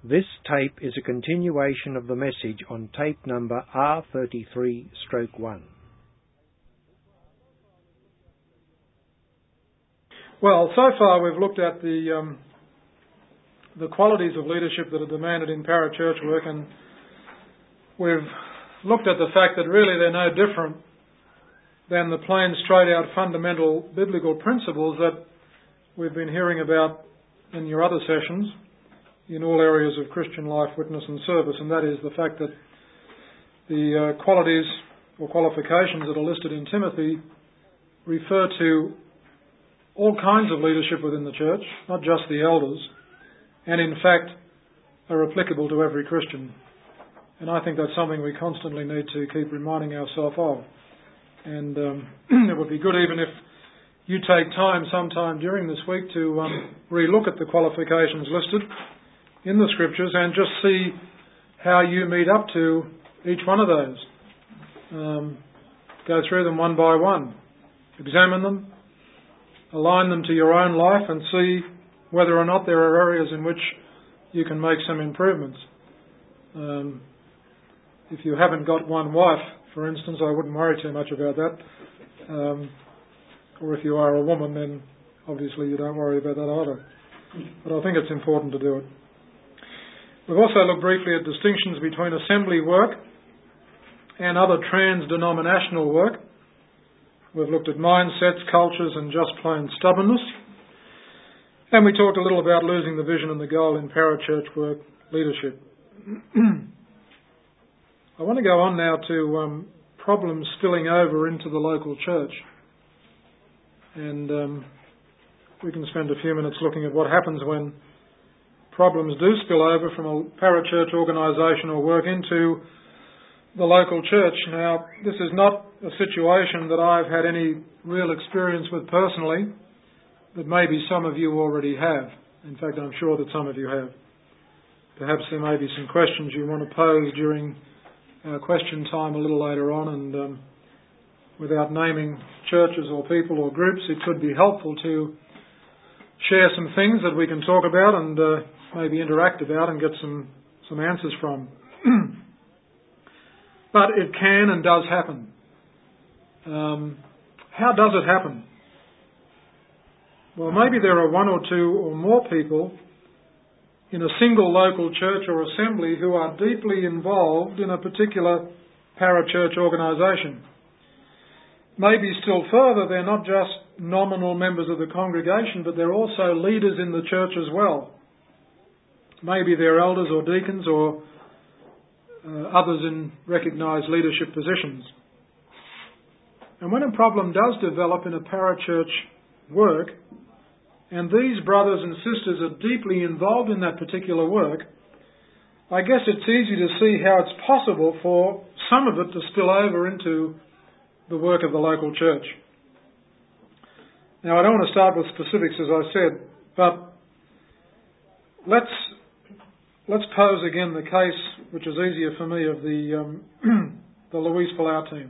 This tape is a continuation of the message on tape number R33/1. Well, so far we've looked at the qualities of leadership that are demanded in parachurch work, and we've looked at the fact that really they're no different than the plain, straight-out, fundamental biblical principles that we've been hearing about in your other sessions in all areas of Christian life, witness and service, and that is the fact that the qualities or qualifications that are listed in Timothy refer to all kinds of leadership within the church, not just the elders, and in fact are applicable to every Christian. And I think that's something we constantly need to keep reminding ourselves of. And it would be good even if you take time sometime during this week to re-look at the qualifications listed in the Scriptures and just see how you meet up to each one of those. Go through them one by one. Examine them. Align them to your own life and see whether or not there are areas in which you can make some improvements. If you haven't got one wife, for instance, I wouldn't worry too much about that. Or if you are a woman, then obviously you don't worry about that either. But I think it's important to do it. We've also looked briefly at distinctions between assembly work and other trans-denominational work. We've looked at mindsets, cultures, and just plain stubbornness. And we talked a little about losing the vision and the goal in parachurch work leadership. I want to go on now to problems spilling over into the local church. And we can spend a few minutes looking at what happens when problems do spill over from a parachurch organisation or work into the local church. Now, this is not a situation that I've had any real experience with personally, but maybe some of you already have. In fact, I'm sure that some of you have. Perhaps there may be some questions you want to pose during our question time a little later on, and without naming churches or people or groups, it could be helpful to share some things that we can talk about and maybe interact about and get some answers from. But it can and does happen. How does it happen? Well, maybe there are one or two or more people in a single local church or assembly who are deeply involved in a particular parachurch organisation. Maybe still further, they're not just nominal members of the congregation, but they're also leaders in the church as well. Maybe they're elders or deacons or others in recognised leadership positions. And when a problem does develop in a parachurch work, and these brothers and sisters are deeply involved in that particular work, I guess it's easy to see how it's possible for some of it to spill over into the work of the local church. Now, I don't want to start with specifics, as I said, but let's pose again the case, which is easier for me, of the Louise Palau team.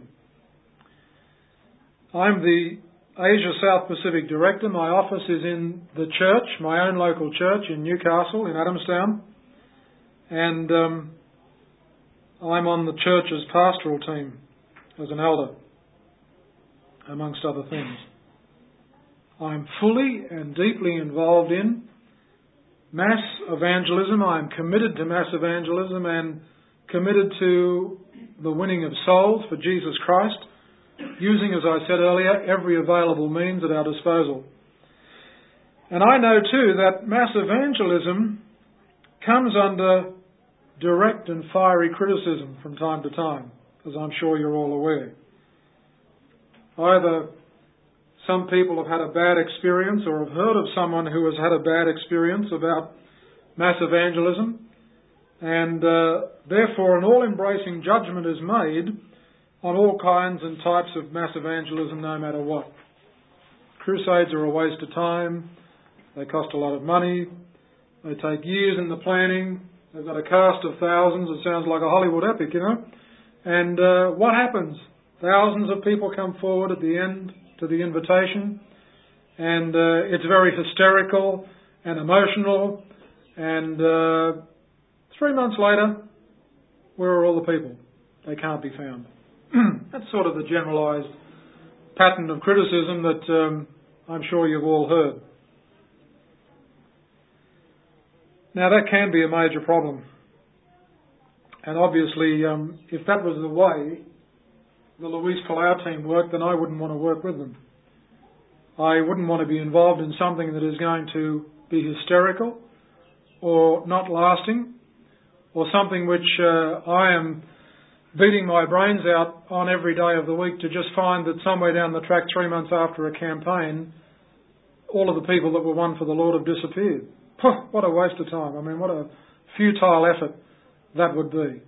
I'm the Asia South Pacific Director. My office is in the church, my own local church in Newcastle, in Adamstown, and I'm on the church's pastoral team as an elder, amongst other things. I'm fully and deeply involved in mass evangelism. I'm committed to mass evangelism and committed to the winning of souls for Jesus Christ, using, as I said earlier, every available means at our disposal. And I know too that mass evangelism comes under direct and fiery criticism from time to time, as I'm sure you're all aware. Either some people have had a bad experience or have heard of someone who has had a bad experience about mass evangelism, and therefore an all-embracing judgment is made on all kinds and types of mass evangelism, no matter what. Crusades are a waste of time. They cost a lot of money. They take years in the planning. They've got a cast of thousands. It sounds like a Hollywood epic, you know. And what happens? Thousands of people come forward at the end to the invitation, and it's very hysterical and emotional, and 3 months later, where are all the people? They can't be found. That's sort of the generalised pattern of criticism that I'm sure you've all heard. Now that can be a major problem. And obviously, if that was the way the Luis Palau team worked, then I wouldn't want to work with them. I wouldn't want to be involved in something that is going to be hysterical or not lasting, or something which I am beating my brains out on every day of the week to just find that somewhere down the track, 3 months after a campaign, all of the people that were won for the Lord have disappeared. What a waste of time. I mean, what a futile effort that would be.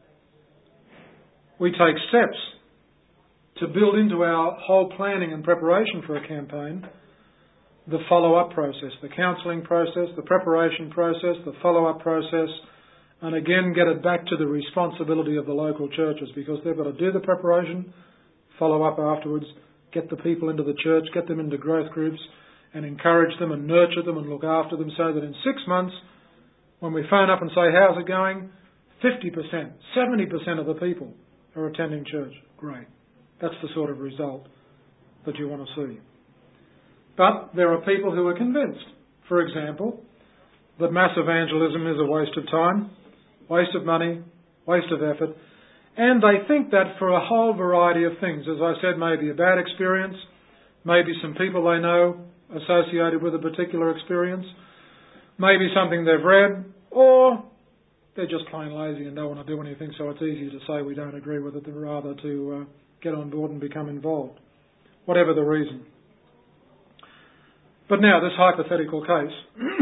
We take steps to build into our whole planning and preparation for a campaign the follow-up process, the counselling process, the preparation process, the follow-up process, and again get it back to the responsibility of the local churches, because they've got to do the preparation, follow up afterwards, get the people into the church, get them into growth groups, and encourage them and nurture them and look after them, so that in 6 months, when we phone up and say, how's it going? 50%, 70% of the people are attending church. Great. That's the sort of result that you want to see. But there are people who are convinced, for example, that mass evangelism is a waste of time, waste of money, waste of effort, and they think that for a whole variety of things. As I said, maybe a bad experience, maybe some people they know associated with a particular experience, maybe something they've read, or they're just plain lazy and don't want to do anything, so it's easier to say we don't agree with it than rather to get on board and become involved, whatever the reason. But now, this hypothetical case,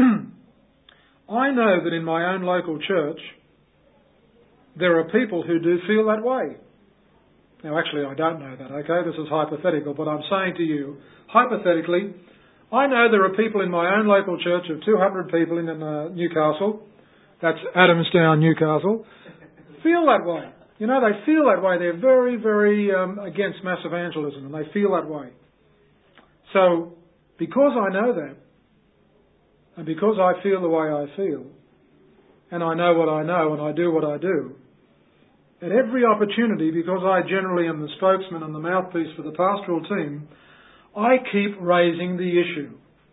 I know that in my own local church, there are people who do feel that way. Now, actually, I don't know that, okay? This is hypothetical, but I'm saying to you, hypothetically, I know there are people in my own local church of 200 people in Newcastle, that's Adamstown, Newcastle, feel that way. You know, they feel that way. They're very, very against mass evangelism, and they feel that way. So, because I know that, and because I feel the way I feel, and I know what I know, and I do what I do, at every opportunity, because I generally am the spokesman and the mouthpiece for the pastoral team, I keep raising the issue.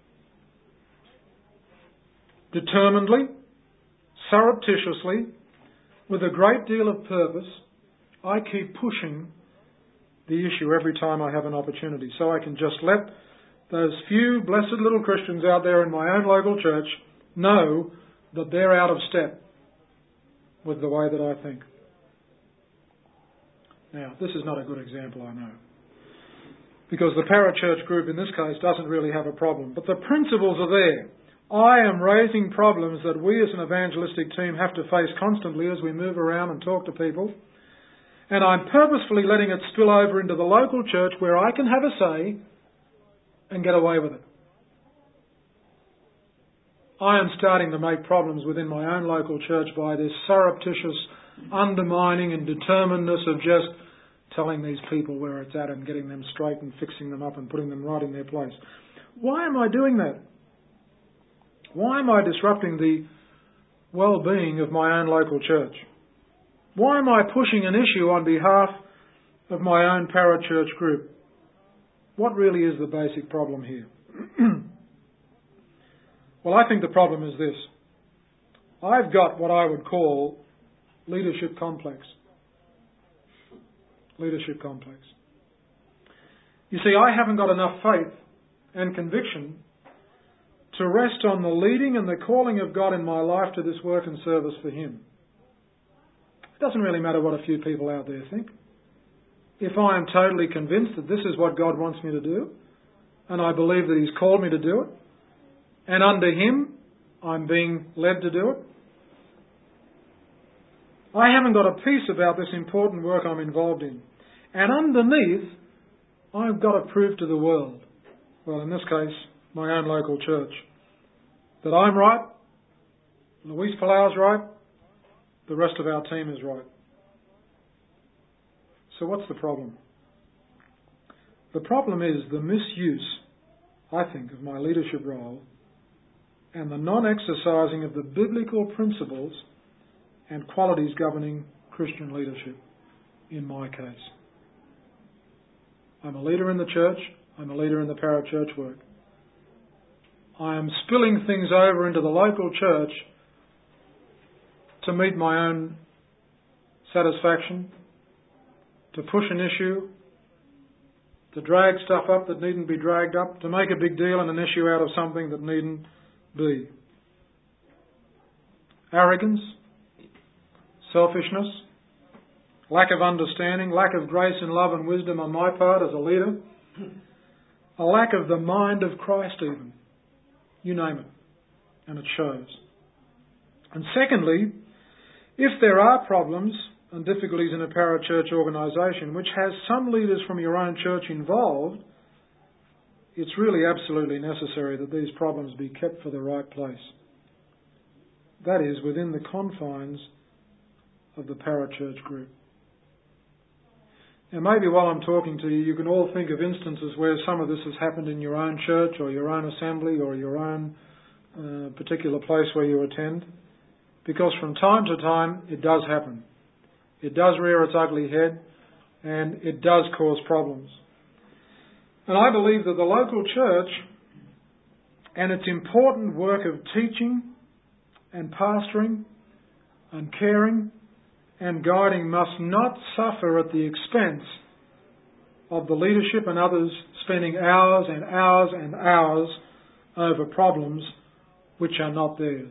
Determinedly, surreptitiously, with a great deal of purpose, I keep pushing the issue every time I have an opportunity, so I can just let those few blessed little Christians out there in my own local church know that they're out of step with the way that I think. Now, this is not a good example, I know, because the parachurch group in this case doesn't really have a problem, but the principles are there. I am raising problems that we as an evangelistic team have to face constantly as we move around and talk to people, and I'm purposefully letting it spill over into the local church where I can have a say and get away with it. I am starting to make problems within my own local church by this surreptitious undermining and determinedness of just telling these people where it's at and getting them straight and fixing them up and putting them right in their place. Why am I doing that? Why am I disrupting the well-being of my own local church? Why am I pushing an issue on behalf of my own parachurch group? What really is the basic problem here? Well, I think the problem is this. I've got what I would call leadership complex. Leadership complex. You see, I haven't got enough faith and conviction to rest on the leading and the calling of God in my life to this work and service for Him. It doesn't really matter what a few people out there think. If I am totally convinced that this is what God wants me to do, and I believe that He's called me to do it, and under Him I'm being led to do it, I haven't got a peace about this important work I'm involved in. And underneath, I've got to prove to the world, well, in this case, my own local church, that I'm right, Luis Palau's right, the rest of our team is right. So what's the problem? The problem is the misuse, I think, of my leadership role and the non-exercising of the biblical principles and qualities governing Christian leadership in my case. I'm a leader in the church. I'm a leader in the parachurch work. I am spilling things over into the local church to meet my own satisfaction, to push an issue, to drag stuff up that needn't be dragged up, to make a big deal and an issue out of something that needn't be. Arrogance, selfishness, lack of understanding, lack of grace and love and wisdom on my part as a leader, a lack of the mind of Christ even. You name it. And it shows. And secondly, if there are problems and difficulties in a parachurch organisation which has some leaders from your own church involved, it's really absolutely necessary that these problems be kept for the right place. That is, within the confines of the parachurch group. Now maybe while I'm talking to you, you can all think of instances where some of this has happened in your own church or your own assembly or your own particular place where you attend. Because from time to time it does happen. It does rear its ugly head and it does cause problems. And I believe that the local church and its important work of teaching and pastoring and caring and guiding must not suffer at the expense of the leadership and others spending hours and hours and hours over problems which are not theirs.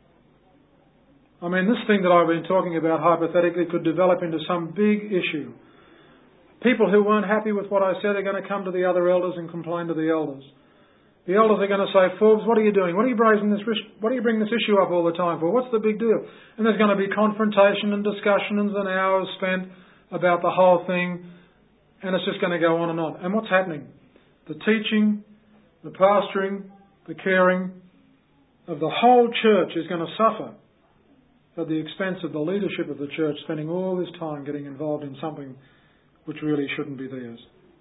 I mean, this thing that I've been talking about hypothetically could develop into some big issue. People who weren't happy with what I said are going to come to the other elders and complain to the elders. The elders are going to say, Forbes, what are you doing? What are you bringing this issue up all the time for? What's the big deal? And there's going to be confrontation and discussions and hours spent about the whole thing, and it's just going to go on and on. And what's happening? The teaching, the pastoring, the caring of the whole church is going to suffer at the expense of the leadership of the church spending all this time getting involved in something which really shouldn't be theirs.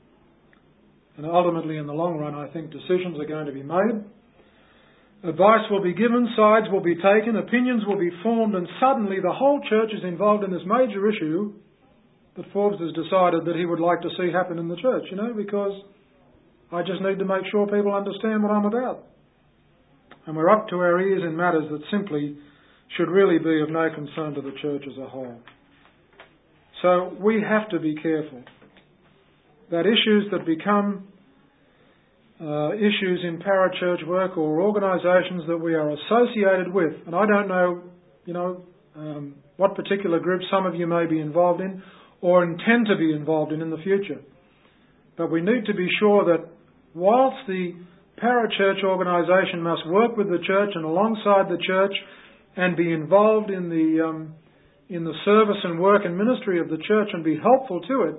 And ultimately, in the long run, I think decisions are going to be made. Advice will be given, sides will be taken, opinions will be formed, and suddenly the whole church is involved in this major issue that Forbes has decided that he would like to see happen in the church, because I just need to make sure people understand what I'm about. And we're up to our ears in matters that simply should really be of no concern to the church as a whole. So we have to be careful that issues that become issues in parachurch work or organisations that we are associated with, and I don't know, what particular group some of you may be involved in or intend to be involved in the future. But we need to be sure that whilst the parachurch organisation must work with the church and alongside the church and be involved in the service and work and ministry of the church and be helpful to it,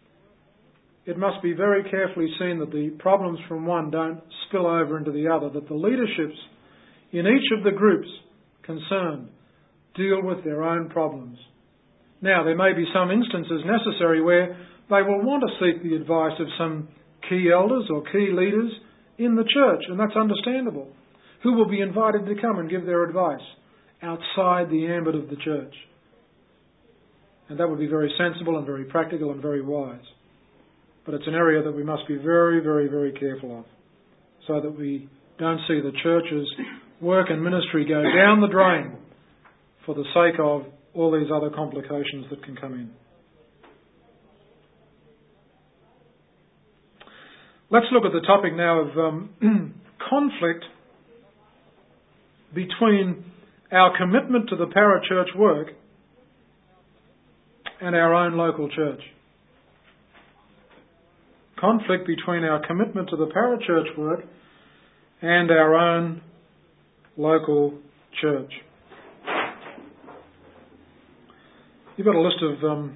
it must be very carefully seen that the problems from one don't spill over into the other, that the leaderships in each of the groups concerned deal with their own problems. Now, there may be some instances necessary where they will want to seek the advice of some key elders or key leaders in the church, and that's understandable, who will be invited to come and give their advice outside the ambit of the church. And that would be very sensible and very practical and very wise. But it's an area that we must be very, very, very careful of, so that we don't see the church's work and ministry go down the drain for the sake of all these other complications that can come in. Let's look at the topic now of conflict between our commitment to the parachurch work and our own local church. Conflict between our commitment to the parachurch work and our own local church. You've got a list of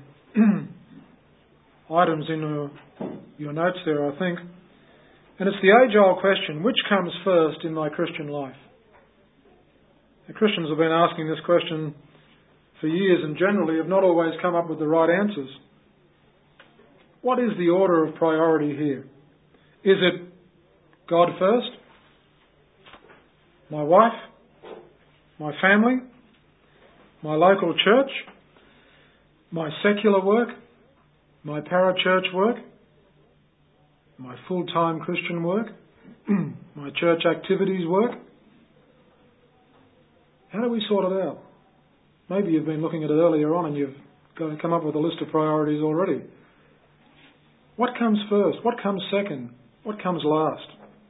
items in your notes there, I think. And it's the age-old question, which comes first in my Christian life? The Christians have been asking this question for years and generally have not always come up with the right answers. What is the order of priority here? Is it God first? My wife? My family? my local church, my secular work, my parachurch work, my full-time Christian work, my church activities work. How do we sort it out? Maybe you've been looking at it earlier on and you've come up with a list of priorities already. What comes first? What comes second? What comes last?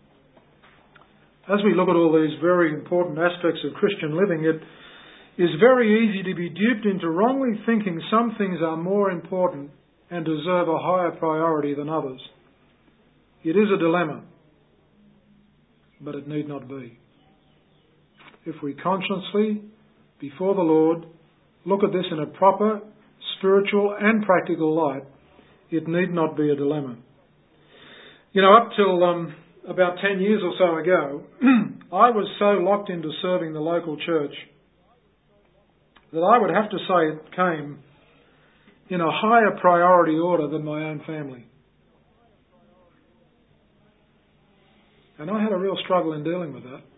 As we look at all these very important aspects of Christian living, it is very easy to be duped into wrongly thinking some things are more important and deserve a higher priority than others. It is a dilemma, but it need not be. If we consciously, before the Lord, look at this in a proper, spiritual and practical light, it need not be a dilemma. You know, up till about 10 years or so ago, I was so locked into serving the local church that I would have to say it came in a higher priority order than my own family. And I had a real struggle in dealing with that.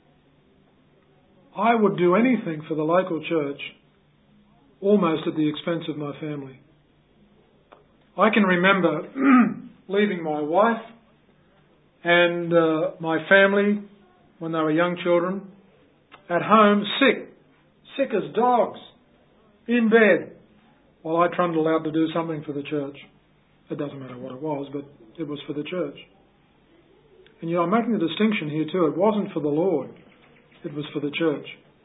I would do anything for the local church, almost at the expense of my family. I can remember leaving my wife and my family when they were young children at home, sick as dogs, in bed, while I trundled out to do something for the church. It doesn't matter what it was, but it was for the church. And I'm making a distinction here too. It wasn't for the Lord. It was for the church.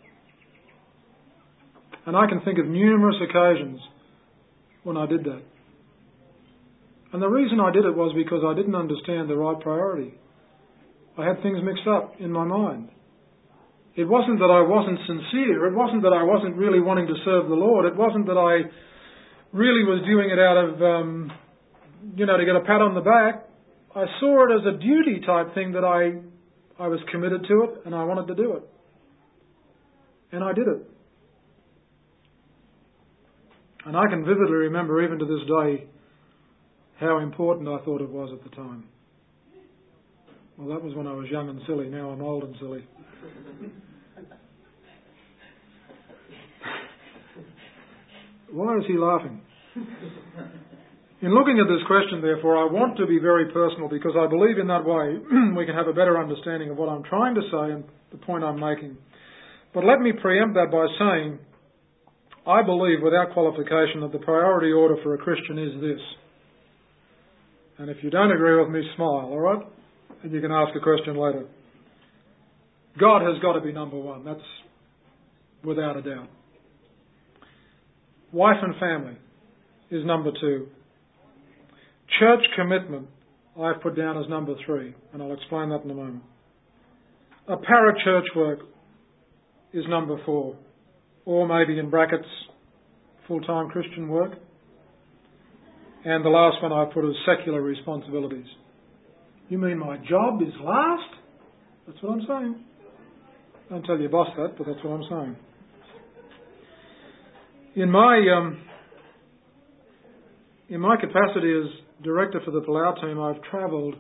And I can think of numerous occasions when I did that. And the reason I did it was because I didn't understand the right priority. I had things mixed up in my mind. It wasn't that I wasn't sincere. It wasn't that I wasn't really wanting to serve the Lord. It wasn't that I really was doing it out of, to get a pat on the back. I saw it as a duty type thing that I was committed to it and I wanted to do it. And I did it. And I can vividly remember even to this day how important I thought it was at the time. Well, that was when I was young and silly. Now I'm old and silly. Why is he laughing? In looking at this question, therefore, I want to be very personal because I believe in that way we can have a better understanding of what I'm trying to say and the point I'm making. But let me preempt that by saying I believe without qualification that the priority order for a Christian is this. And if you don't agree with me, smile, all right? And you can ask a question later. God has got to be number one. That's without a doubt. Wife and family is number two. Church commitment I've put down as number three, and I'll explain that in a moment. A parachurch work is number four, or maybe in brackets, full-time Christian work. And the last one I put is secular responsibilities. You mean my job is last? That's what I'm saying. Don't tell your boss that, but that's what I'm saying. In my capacity as director for the Palau team, I've travelled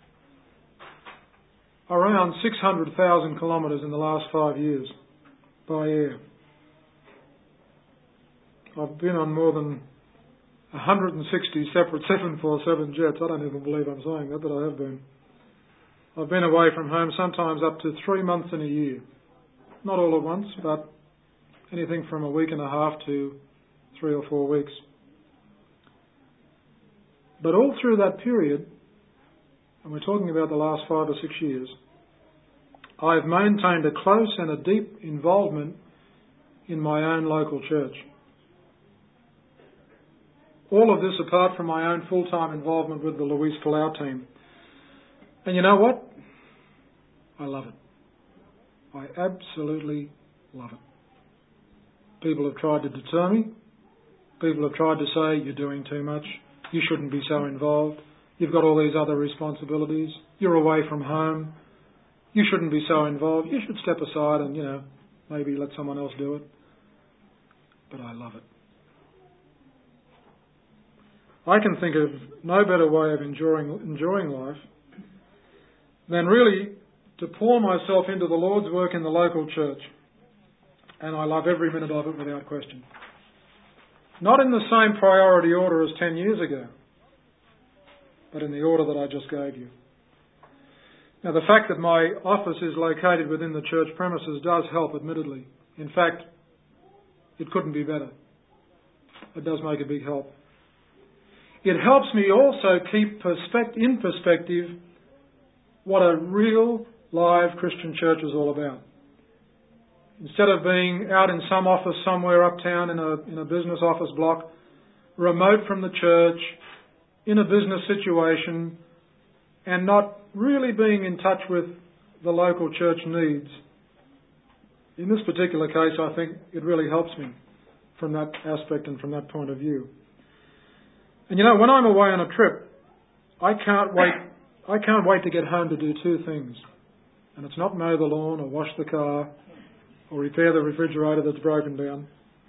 around 600,000 kilometres in the last 5 years by air. I've been on more than 160 separate 747 jets. I don't even believe I'm saying that, but I have been. I've been away from home sometimes up to 3 months in a year. Not all at once, but anything from a week and a half to 3 or 4 weeks. But all through that period, and we're talking about the last 5 or 6 years, I've maintained a close and a deep involvement in my own local church. All of this apart from my own full-time involvement with the Luis Palau team. And you know what? I love it. I absolutely love it. People have tried to deter me. People have tried to say, you're doing too much. You shouldn't be so involved. You've got all these other responsibilities. You're away from home. You shouldn't be so involved. You should step aside and, maybe let someone else do it. But I love it. I can think of no better way of enjoying life than really to pour myself into the Lord's work in the local church. and I love every minute of it without question. Not in the same priority order as 10 years ago, but in the order that I just gave you. Now, the fact that my office is located within the church premises does help, admittedly. In fact, it couldn't be better. It does make a big help. It helps me also keep in perspective what a real, live Christian church is all about. Instead of being out in some office somewhere uptown in a business office block, remote from the church, in a business situation, and not really being in touch with the local church needs. In this particular case, I think it really helps me from that aspect and from that point of view. And you know, when I'm away on a trip, I can't wait to get home to do two things. And it's not mow the lawn or wash the car or repair the refrigerator that's broken down.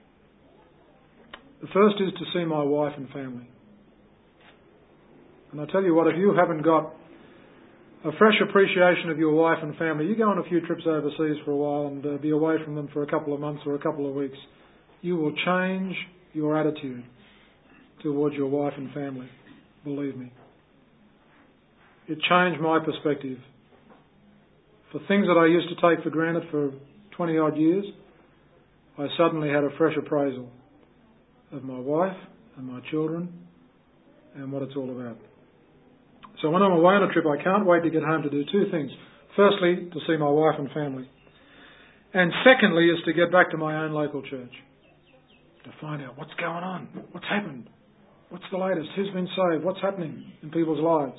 The first is to see my wife and family. And I tell you what, if you haven't got a fresh appreciation of your wife and family, you go on a few trips overseas for a while and be away from them for a couple of months or a couple of weeks, you will change your attitude towards your wife and family. Believe me. It changed my perspective. For things that I used to take for granted for 20 odd years, I suddenly had a fresh appraisal of my wife and my children and what it's all about. So when I'm away on a trip, I can't wait to get home to do two things. Firstly, to see my wife and family. And secondly, is to get back to my own local church. To find out what's going on, what's happened, what's the latest, who's been saved, what's happening in people's lives.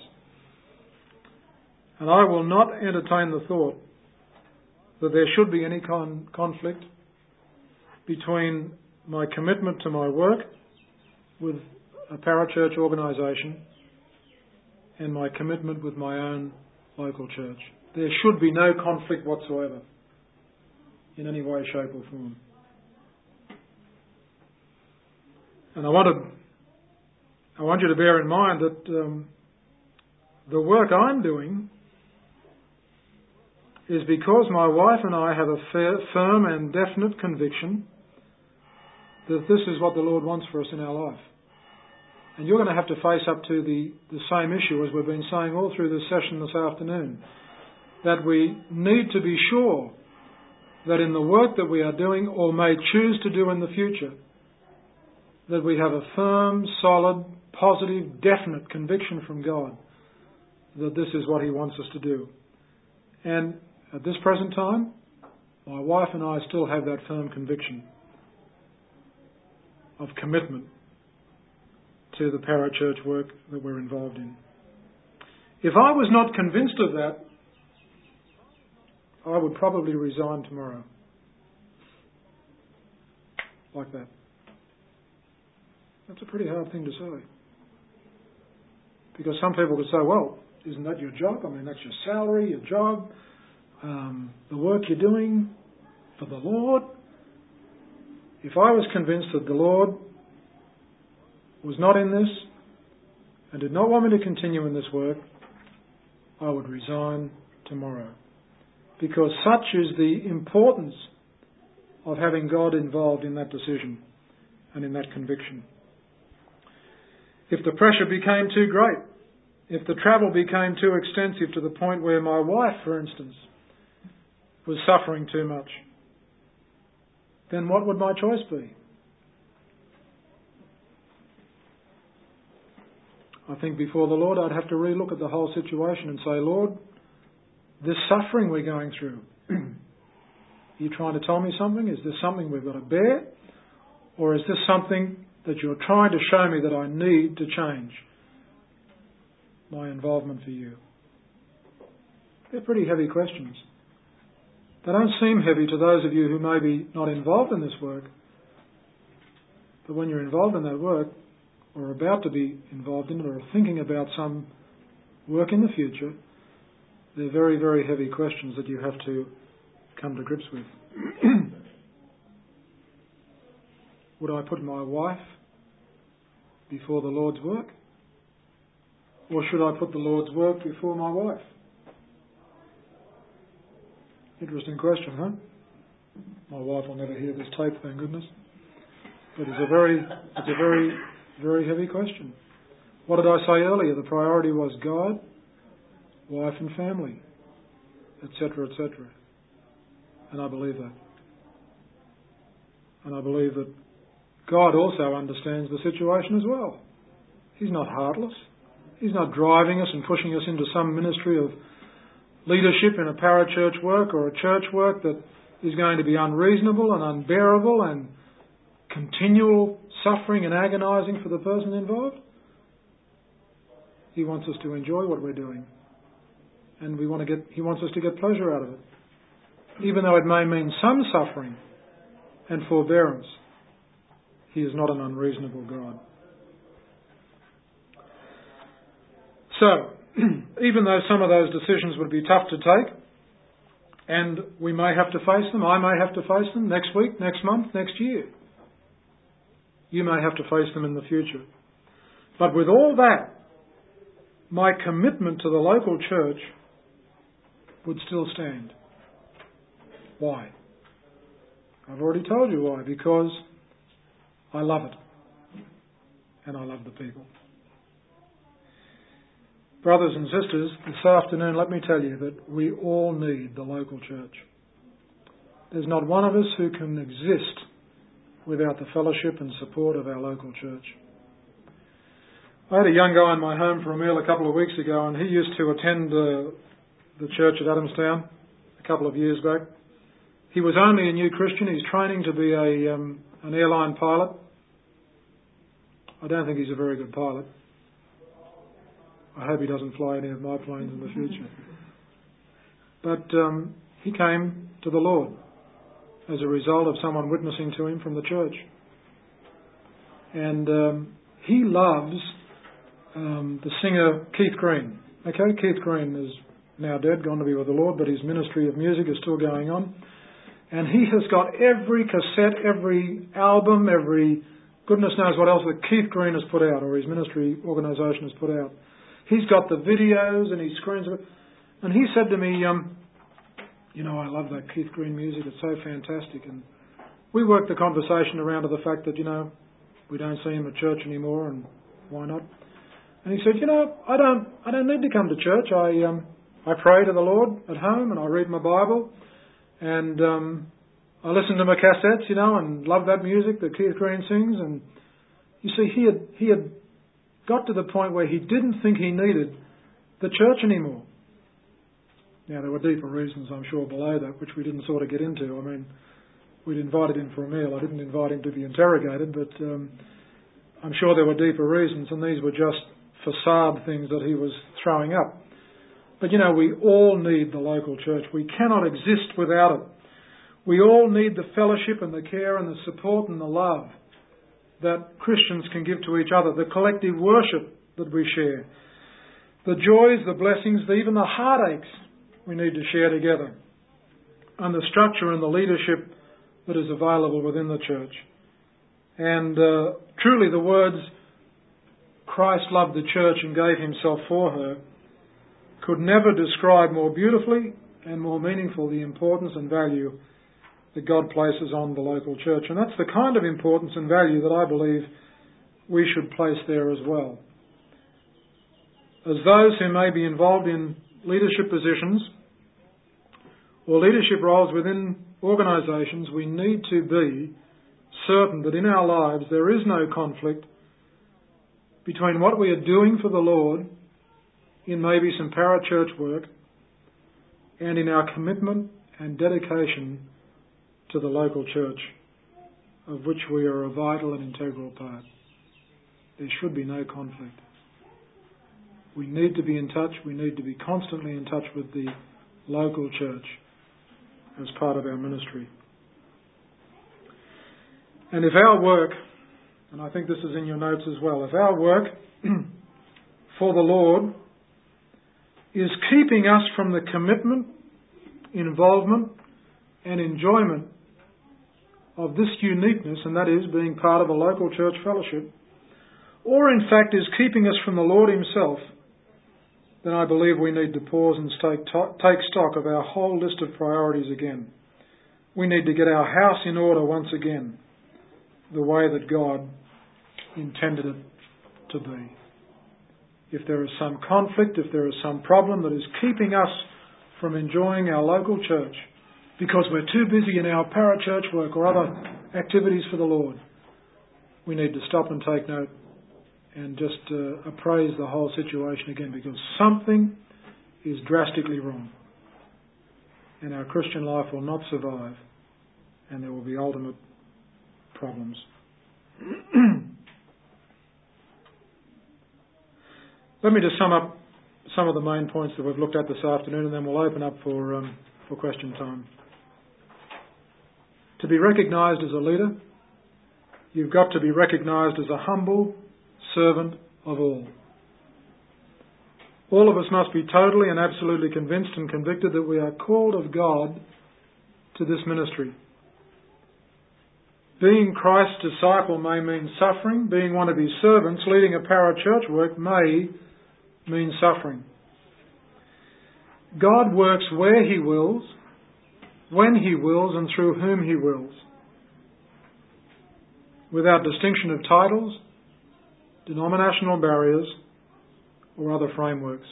And I will not entertain the thought that there should be any conflict between my commitment to my work with a parachurch organisation and my commitment with my own local church. There should be no conflict whatsoever in any way, shape or form. And I want you to bear in mind that the work I'm doing is because my wife and I have a firm and definite conviction that this is what the Lord wants for us in our life. And you're going to have to face up to the same issue as we've been saying all through this session this afternoon. That we need to be sure that in the work that we are doing or may choose to do in the future, that we have a firm, solid, positive, definite conviction from God that this is what He wants us to do. And at this present time, my wife and I still have that firm conviction of commitment to the parachurch work that we're involved in. If I was not convinced of that, I would probably resign tomorrow. Like that. That's a pretty hard thing to say. Because some people could say, well, isn't that your job? I mean, that's your salary, your job, the work you're doing for the Lord. If I was convinced that the Lord was not in this and did not want me to continue in this work, I would resign tomorrow. Because such is the importance of having God involved in that decision and in that conviction. If the pressure became too great, if the travel became too extensive to the point where my wife, for instance, was suffering too much, then what would my choice be? I think before the Lord I'd have to relook at the whole situation and say, Lord, this suffering we're going through, are you trying to tell me something? Is this something we've got to bear? Or is this something that you're trying to show me that I need to change my involvement for you? They're pretty heavy questions. They don't seem heavy to those of you who may be not involved in this work. But when you're involved in that work, or about to be involved in it, or thinking about some work in the future, they're very, very heavy questions that you have to come to grips with. Would I put my wife before the Lord's work? Or should I put the Lord's work before my wife? Interesting question, huh? My wife will never hear this tape, thank goodness. But it's a very, very heavy question. What did I say earlier? The priority was God, wife and family, etc., etc. And I believe that. And I believe that God also understands the situation as well. He's not heartless. He's not driving us and pushing us into some ministry of leadership in a parachurch work or a church work that is going to be unreasonable and unbearable and continual suffering and agonising for the person involved. He wants us to enjoy what we're doing. And he wants us to get pleasure out of it. Even though it may mean some suffering and forbearance, He is not an unreasonable God. So, even though some of those decisions would be tough to take, and we may have to face them, I may have to face them next week, next month, next year. You may have to face them in the future. But with all that, my commitment to the local church would still stand. Why? I've already told you why. Because I love it. And I love the people. Brothers and sisters, this afternoon let me tell you that we all need the local church. There's not one of us who can exist without the fellowship and support of our local church. I had a young guy in my home for a meal a couple of weeks ago, and he used to attend the church at Adamstown a couple of years back. He was only a new Christian. He's training to be an airline pilot. I don't think he's a very good pilot. I hope he doesn't fly any of my planes in the future. But he came to the Lord as a result of someone witnessing to him from the church. And he loves the singer Keith Green. Okay, Keith Green is now dead, gone to be with the Lord, but his ministry of music is still going on. And he has got every cassette, every album, every goodness knows what else that Keith Green has put out, or his ministry organisation has put out. He's got the videos and his screens of it. And he said to me, I love that Keith Green music. It's so fantastic. And we worked the conversation around to the fact that, we don't see him at church anymore, and why not? And he said, I don't need to come to church. I pray to the Lord at home, and I read my Bible, and I listen to my cassettes, and love that music that Keith Green sings. And you see, he had got to the point where he didn't think he needed the church anymore. Now, there were deeper reasons, I'm sure, below that, which we didn't sort of get into. I mean, we'd invited him for a meal. I didn't invite him to be interrogated, but I'm sure there were deeper reasons, and these were just facade things that he was throwing up. But, we all need the local church. We cannot exist without it. We all need the fellowship and the care and the support and the love that Christians can give to each other, the collective worship that we share, the joys, the blessings, even the heartaches we need to share together, and the structure and the leadership that is available within the church. And truly the words, Christ loved the church and gave himself for her, could never describe more beautifully and more meaningful the importance and value that God places on the local church. And that's the kind of importance and value that I believe we should place there as well. As those who may be involved in leadership positions or leadership roles within organisations, we need to be certain that in our lives there is no conflict between what we are doing for the Lord in maybe some parachurch work and in our commitment and dedication to the local church, of which we are a vital and integral part. There should be no conflict. We need to be in touch. We need to be constantly in touch with the local church as part of our ministry. And if our work, and I think this is in your notes as well, if our work for the Lord is keeping us from the commitment, involvement and enjoyment of this uniqueness, and that is being part of a local church fellowship, or in fact is keeping us from the Lord himself, then I believe we need to pause and take stock of our whole list of priorities again. We need to get our house in order once again, the way that God intended it to be. If there is some conflict, if there is some problem that is keeping us from enjoying our local church because we're too busy in our parachurch work or other activities for the Lord, we need to stop and take note and just appraise the whole situation again, because something is drastically wrong. And our Christian life will not survive, and there will be ultimate problems. Let me just sum up some of the main points that we've looked at this afternoon, and then we'll open up for question time. To be recognised as a leader, you've got to be recognised as a humble servant of all. All of us must be totally and absolutely convinced and convicted that we are called of God to this ministry. Being Christ's disciple may mean suffering. Being one of his servants, leading a parachurch work, may mean suffering. God works where he wills, when he wills, and through whom he wills, without distinction of titles, denominational barriers, or other frameworks.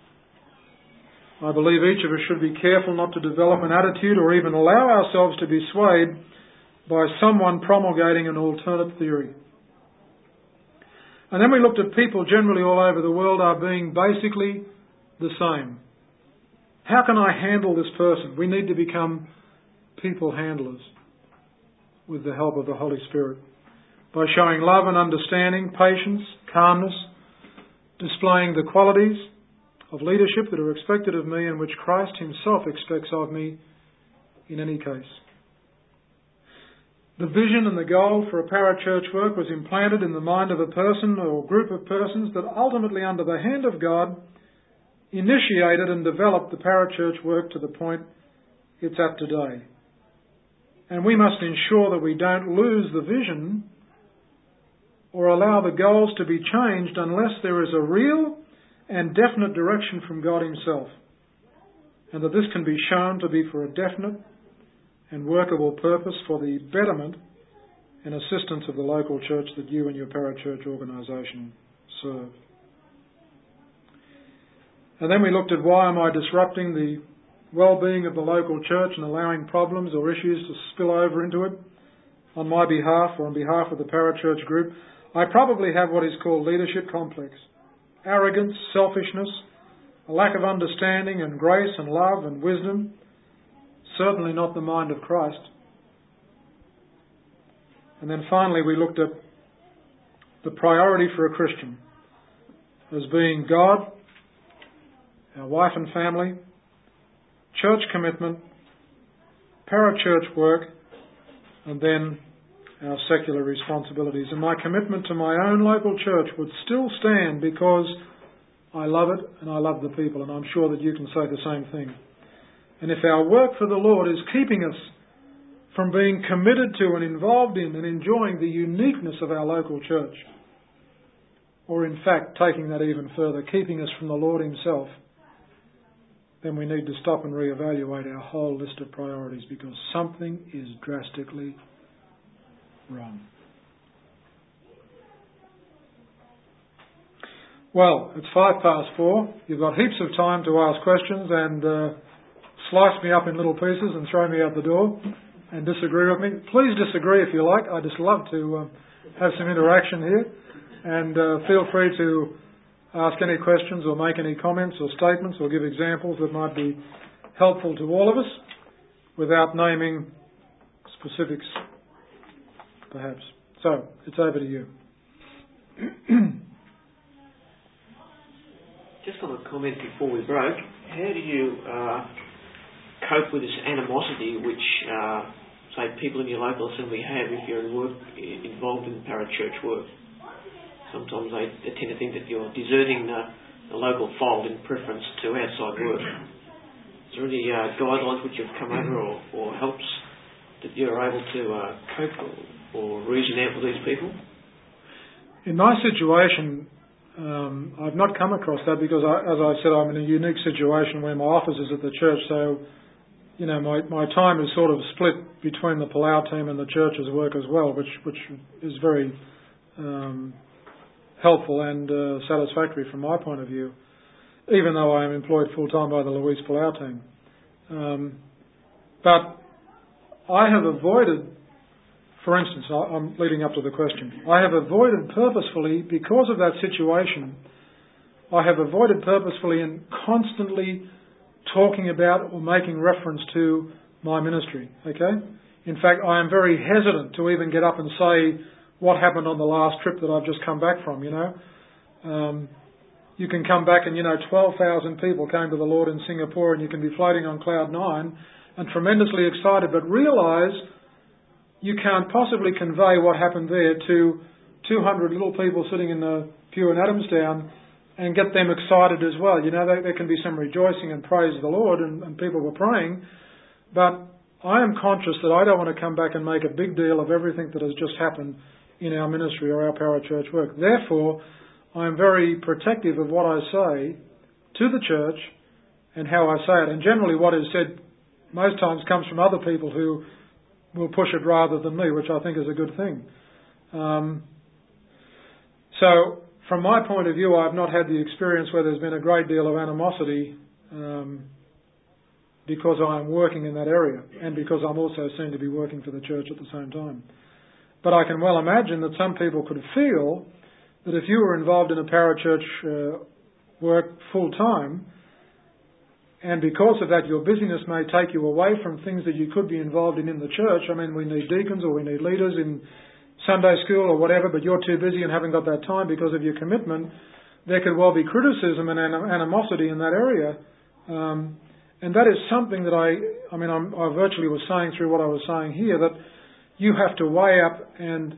I believe each of us should be careful not to develop an attitude or even allow ourselves to be swayed by someone promulgating an alternate theory. And then we looked at people generally all over the world are being basically the same. How can I handle this person? We need to become people handlers with the help of the Holy Spirit, by showing love and understanding, patience, calmness, displaying the qualities of leadership that are expected of me and which Christ himself expects of me in any case. The vision and the goal for a parachurch work was implanted in the mind of a person or group of persons that ultimately, under the hand of God, initiated and developed the parachurch work to the point it's at today. And we must ensure that we don't lose the vision or allow the goals to be changed unless there is a real and definite direction from God himself, and that this can be shown to be for a definite and workable purpose for the betterment and assistance of the local church that you and your parachurch organisation serve. And then we looked at why am I disrupting the well-being of the local church and allowing problems or issues to spill over into it on my behalf or on behalf of the parachurch group. I probably have what is called leadership complex. Arrogance, selfishness, a lack of understanding and grace and love and wisdom. Certainly not the mind of Christ. And then finally we looked at the priority for a Christian as being God, our wife and family, church commitment, parachurch work, and then our secular responsibilities. And my commitment to my own local church would still stand because I love it and I love the people, and I'm sure that you can say the same thing. And if our work for the Lord is keeping us from being committed to and involved in and enjoying the uniqueness of our local church, or in fact taking that even further, keeping us from the Lord himself, then we need to stop and reevaluate our whole list of priorities, because something is drastically wrong. Well, it's 4:05. You've got heaps of time to ask questions and slice me up in little pieces and throw me out the door and disagree with me. Please disagree if you like. I just love to have some interaction here. And feel free to ask any questions or make any comments or statements or give examples that might be helpful to all of us without naming specifics, perhaps. So, it's over to you. Just on a comment before we broke, how do you cope with this animosity which, say, people in your local assembly have if you're involved in parachurch work? Sometimes they tend to think that you're deserting the local fold in preference to outside work. Is there any guidelines which have come over or helps that you're able to cope or reason out with these people? In my situation, I've not come across that because, as I said, I'm in a unique situation where my office is at the church, so my time is sort of split between the Palau team and the church's work as well, which is very helpful and satisfactory from my point of view, even though I am employed full-time by the Luis Palau team. But I have avoided, for instance, I'm leading up to the question, I have avoided purposefully, because of that situation, I have avoided purposefully in constantly talking about or making reference to my ministry, okay? In fact, I am very hesitant to even get up and say what happened on the last trip that I've just come back from, You can come back and, 12,000 people came to the Lord in Singapore, and you can be floating on cloud 9 and tremendously excited, but realise you can't possibly convey what happened there to 200 little people sitting in the pew in Adamstown and get them excited as well. There can be some rejoicing and praise the Lord, and people were praying, but I am conscious that I don't want to come back and make a big deal of everything that has just happened in our ministry or our parachurch work. Therefore, I am very protective of what I say to the church and how I say it. And generally what is said most times comes from other people who will push it rather than me, which I think is a good thing. So, from my point of view, I've not had the experience where there's been a great deal of animosity because I am working in that area and because I'm also seen to be working for the church at the same time. But I can well imagine that some people could feel that if you were involved in a parachurch work full time, and because of that your busyness may take you away from things that you could be involved in the church. I mean, we need deacons or we need leaders in Sunday school or whatever, but you're too busy and haven't got that time because of your commitment. There could well be criticism and animosity in that area. And that is something that I virtually was saying through what I was saying here, that you have to weigh up and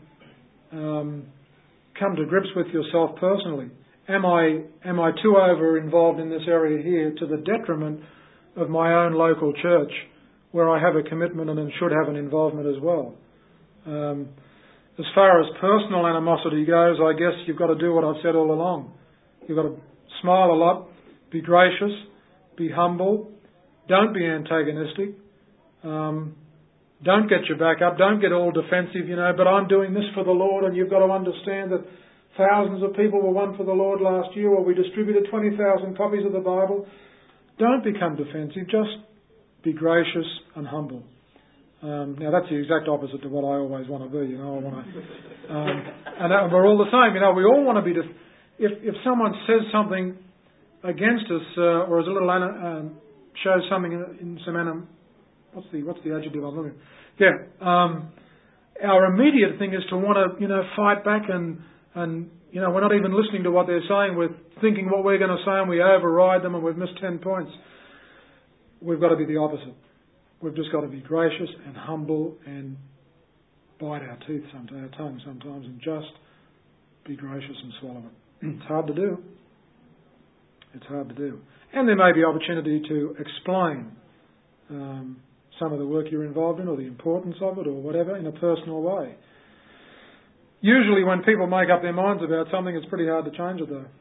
come to grips with yourself personally. Am I too over involved in this area here to the detriment of my own local church, where I have a commitment and should have an involvement as well? As far as personal animosity goes, I guess you've got to do what I've said all along. You've got to smile a lot, be gracious, be humble, don't be antagonistic, don't get your back up, don't get all defensive, but I'm doing this for the Lord, and you've got to understand that thousands of people were won for the Lord last year, or we distributed 20,000 copies of the Bible. Don't become defensive, just be gracious and humble. Now that's the exact opposite to what I always want to be, I want to, and we're all the same, we all want to be, if someone says something against us, or is a little, shows something in some, what's the adjective I'm looking at? Our immediate thing is to want to, fight back and we're not even listening to what they're saying, we're thinking what we're going to say and we override them and we've missed 10 points. We've got to be the opposite. We've just got to be gracious and humble and bite our teeth sometimes, our tongue sometimes, and just be gracious and swallow it. It's hard to do. It's hard to do. And there may be opportunity to explain some of the work you're involved in or the importance of it or whatever in a personal way. Usually when people make up their minds about something, it's pretty hard to change it though.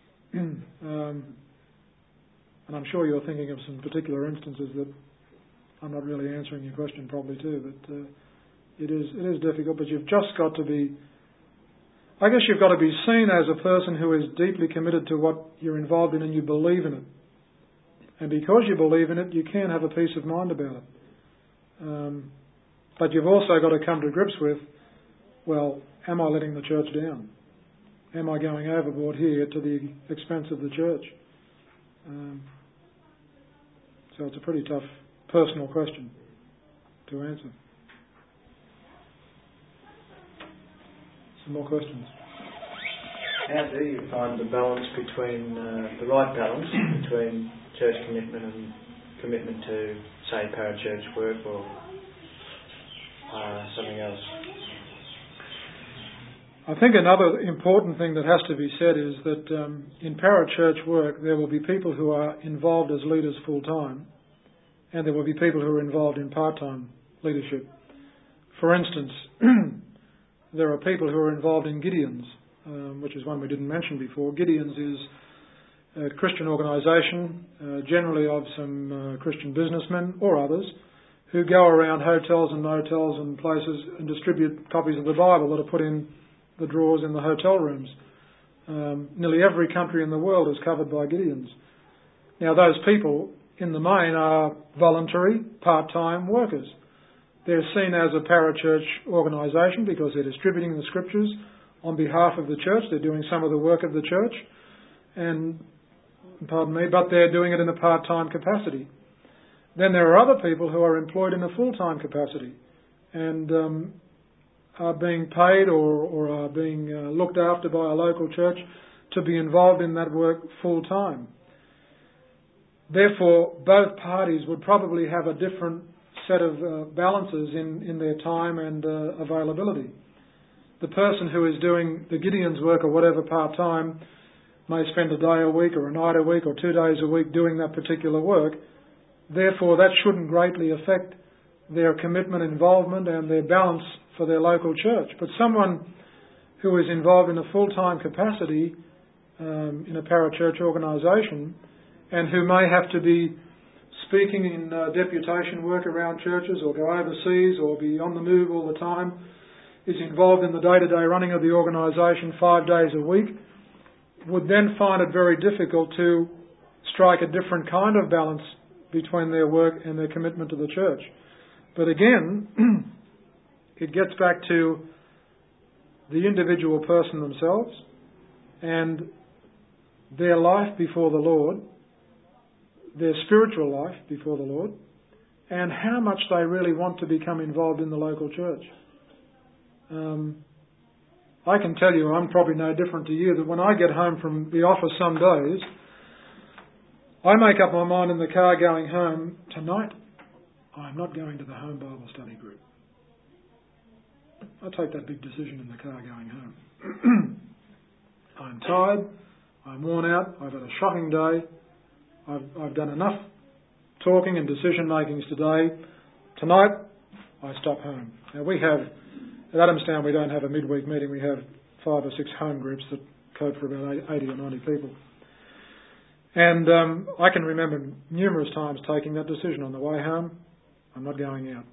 And I'm sure you're thinking of some particular instances that I'm not really answering your question probably too, but it is difficult, but you've just got to be, I guess you've got to be seen as a person who is deeply committed to what you're involved in and you believe in it. And because you believe in it, you can have a peace of mind about it. But you've also got to come to grips with, well, am I letting the church down? Am I going overboard here to the expense of the church? So it's a pretty tough personal question to answer. Some more questions? How do you find the balance between, the right balance between church commitment and commitment to, say, parachurch work or something else? I think another important thing that has to be said is that in parachurch work there will be people who are involved as leaders full-time, and there will be people who are involved in part-time leadership. For instance, there are people who are involved in Gideons, which is one we didn't mention before. Gideons is a Christian organisation, generally of some Christian businessmen or others, who go around hotels and motels and places and distribute copies of the Bible that are put in the drawers in the hotel rooms. Nearly every country in the world is covered by Gideons. Now, those people, in the main, are voluntary, part-time workers. They're seen as a parachurch organisation because they're distributing the Scriptures on behalf of the church. They're doing some of the work of the church, but they're doing it in a part-time capacity. Then there are other people who are employed in a full-time capacity and are being paid or are being looked after by a local church to be involved in that work full-time. Therefore, both parties would probably have a different set of balances in their time and availability. The person who is doing the Gideon's work or whatever part-time may spend a day a week or a night a week or 2 days a week doing that particular work. Therefore, that shouldn't greatly affect their commitment, involvement and their balance for their local church. But someone who is involved in a full-time capacity in a parachurch organisation and who may have to be speaking in deputation work around churches or go overseas or be on the move all the time, is involved in the day-to-day running of the organisation 5 days a week, would then find it very difficult to strike a different kind of balance between their work and their commitment to the church. But again, it gets back to the individual person themselves and their life before the Lord, their spiritual life before the Lord, and how much they really want to become involved in the local church. I can tell you, I'm probably no different to you, that when I get home from the office some days, I make up my mind in the car going home, tonight I'm not going to the home Bible study group. I take that big decision in the car going home. I'm tired, I'm worn out, I've had a shocking day, I've done enough talking and decision makings today. Tonight, I stop home. Now at Adamstown we don't have a midweek meeting, we have 5 or 6 home groups that cope for about 80 or 90 people. And I can remember numerous times taking that decision on the way home. I'm not going out.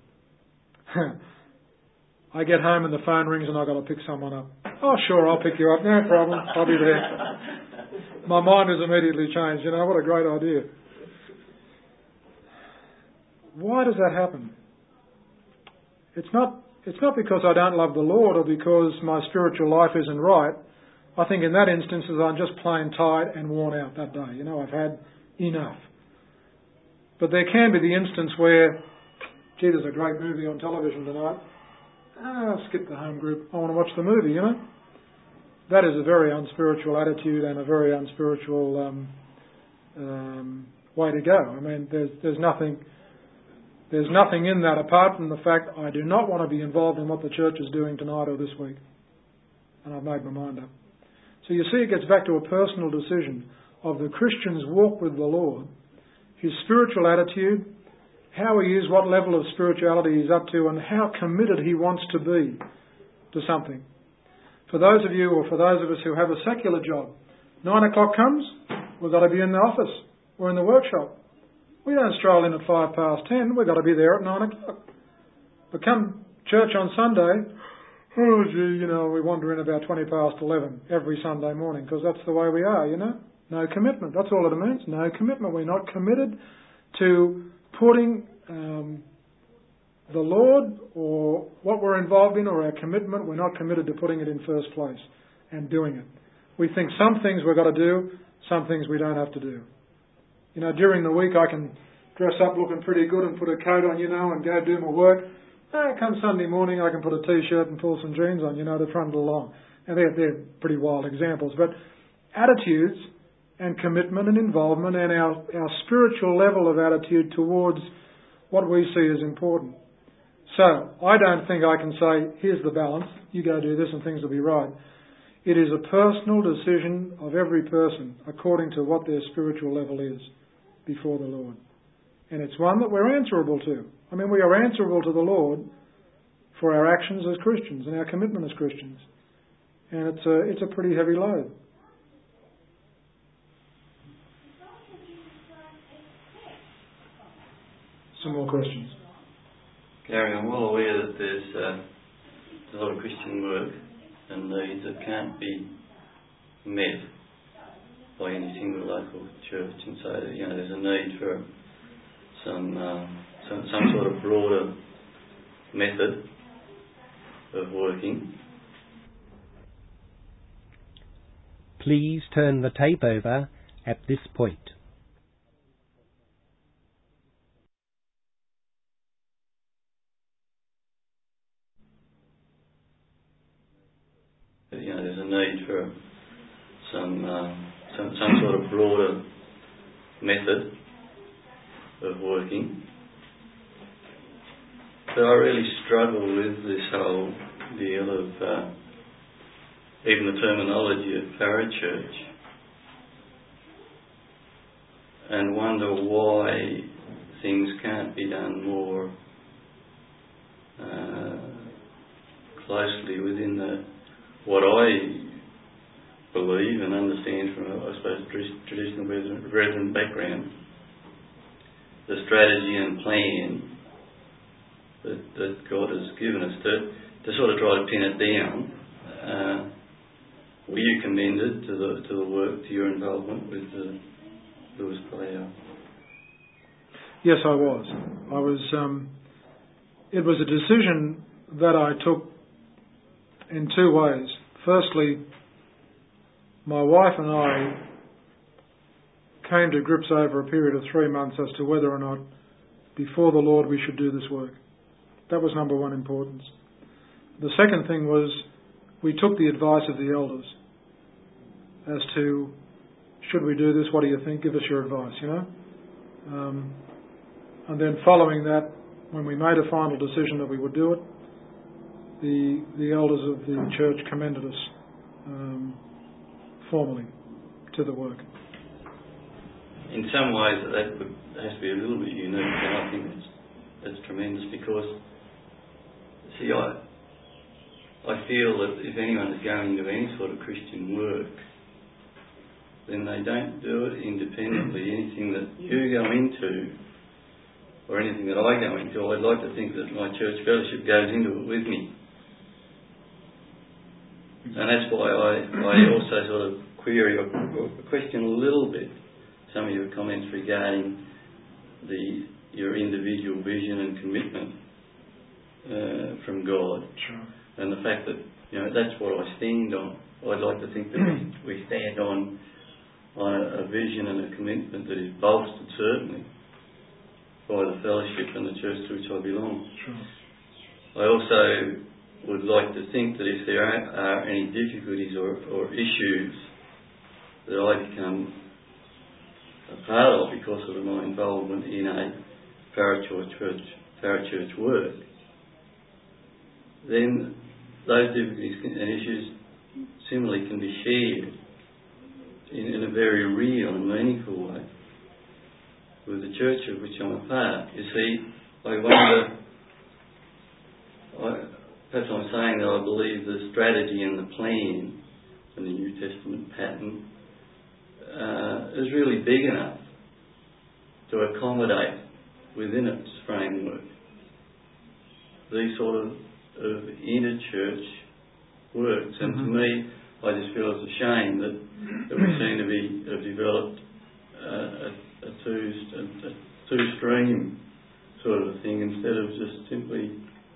I get home and the phone rings and I've got to pick someone up. Oh, sure, I'll pick you up. No problem. I'll be there. My mind has immediately changed. You know, what a great idea. Why does that happen? It's not because I don't love the Lord or because my spiritual life isn't right. I think in that instance I'm just plain tired and worn out that day. You know, I've had enough. But there can be the instance where, gee, there's a great movie on television tonight. I'll skip the home group. I want to watch the movie, you know. That is a very unspiritual attitude and a very unspiritual way to go. I mean, there's nothing in that apart from the fact I do not want to be involved in what the church is doing tonight or this week. And I've made my mind up. So you see, it gets back to a personal decision of the Christian's walk with the Lord, his spiritual attitude, how he is, what level of spirituality he's up to, and how committed he wants to be to something. For those of you, or for those of us who have a secular job, 9 o'clock comes, we've got to be in the office or in the workshop. We don't stroll in at 10:05, we've got to be there at 9 o'clock. But come church on Sunday, oh gee, you know, we wander in about 11:20 every Sunday morning because that's the way we are, you know. No commitment, that's all it means, no commitment. We're not committed to putting the Lord or what we're involved in or our commitment, we're not committed to putting it in first place and doing it. We think some things we've got to do, some things we don't have to do. You know, during the week I can dress up looking pretty good and put a coat on, you know, and go do my work. Come Sunday morning I can put a t-shirt and pull some jeans on, you know, to trundle along. And they're pretty wild examples. But attitudes and commitment and involvement and our spiritual level of attitude towards what we see as important. So, I don't think I can say, here's the balance, you go do this and things will be right. It is a personal decision of every person according to what their spiritual level is before the Lord. And it's one that we're answerable to. I mean, we are answerable to the Lord for our actions as Christians and our commitment as Christians. And it's a pretty heavy load. I'm well aware that there's a lot of Christian work and needs that can't be met by any single local church, and so there's a need for some sort of broader method of working. Please turn the tape over at this point. There's a need for some sort of broader method of working. But I really struggle with this whole deal of even the terminology of parachurch, and wonder why things can't be done more closely within what I believe and understand from, I suppose, traditional Brethren background, the strategy and plan that God has given us to sort of try to pin it down. Were you commended to the work, to your involvement with the Lewis Plough? Yes, I was. It was a decision that I took in two ways. Firstly, my wife and I came to grips over a period of 3 months as to whether or not, before the Lord, we should do this work. That was number one importance. The second thing was, we took the advice of the elders as to, should we do this? What do you think? Give us your advice, And then following that, when we made a final decision that we would do it, the elders of the church commended us formally to the work. In some ways, that has to be a little bit unique, and I think that's tremendous, because, see, I feel that if anyone is going into any sort of Christian work, then they don't do it independently. Anything that you go into, or anything that I go into, I'd like to think that my church fellowship goes into it with me. And that's why I also sort of query or question a little bit some of your comments regarding your individual vision and commitment from God. Sure. And the fact that, that's what I stand on. I'd like to think that we stand on a vision and a commitment that is bolstered, certainly, by the fellowship and the church to which I belong. Sure. I also would like to think that if there are any difficulties or issues that I become a part of because of my involvement in a parachurch work, then those difficulties and issues similarly can be shared in a very real and meaningful way with the church of which I'm a part. You see, I wonder, perhaps I'm saying that I believe the strategy and the plan and the New Testament pattern is really big enough to accommodate within its framework these sort of inter-church works. And to me, I just feel it's a shame that we seem to have developed a two-stream sort of a thing instead of just simply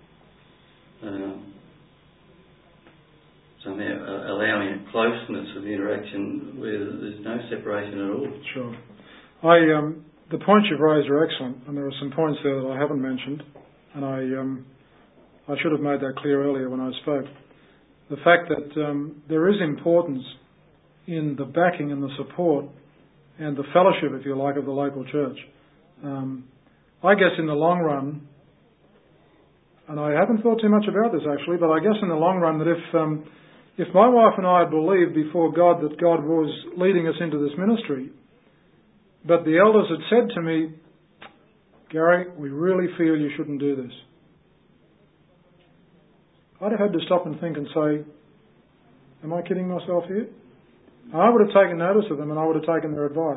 somehow allowing a closeness of interaction where there's no separation at all. Sure. The points you've raised are excellent, and there are some points there that I haven't mentioned, and I should have made that clear earlier when I spoke. The fact that there is importance in the backing and the support and the fellowship, if you like, of the local church. I guess in the long run, and I haven't thought too much about this actually, but I guess in the long run that if my wife and I had believed before God that God was leading us into this ministry, but the elders had said to me, Gary, we really feel you shouldn't do this, I'd have had to stop and think and say, am I kidding myself here? And I would have taken notice of them and I would have taken their advice.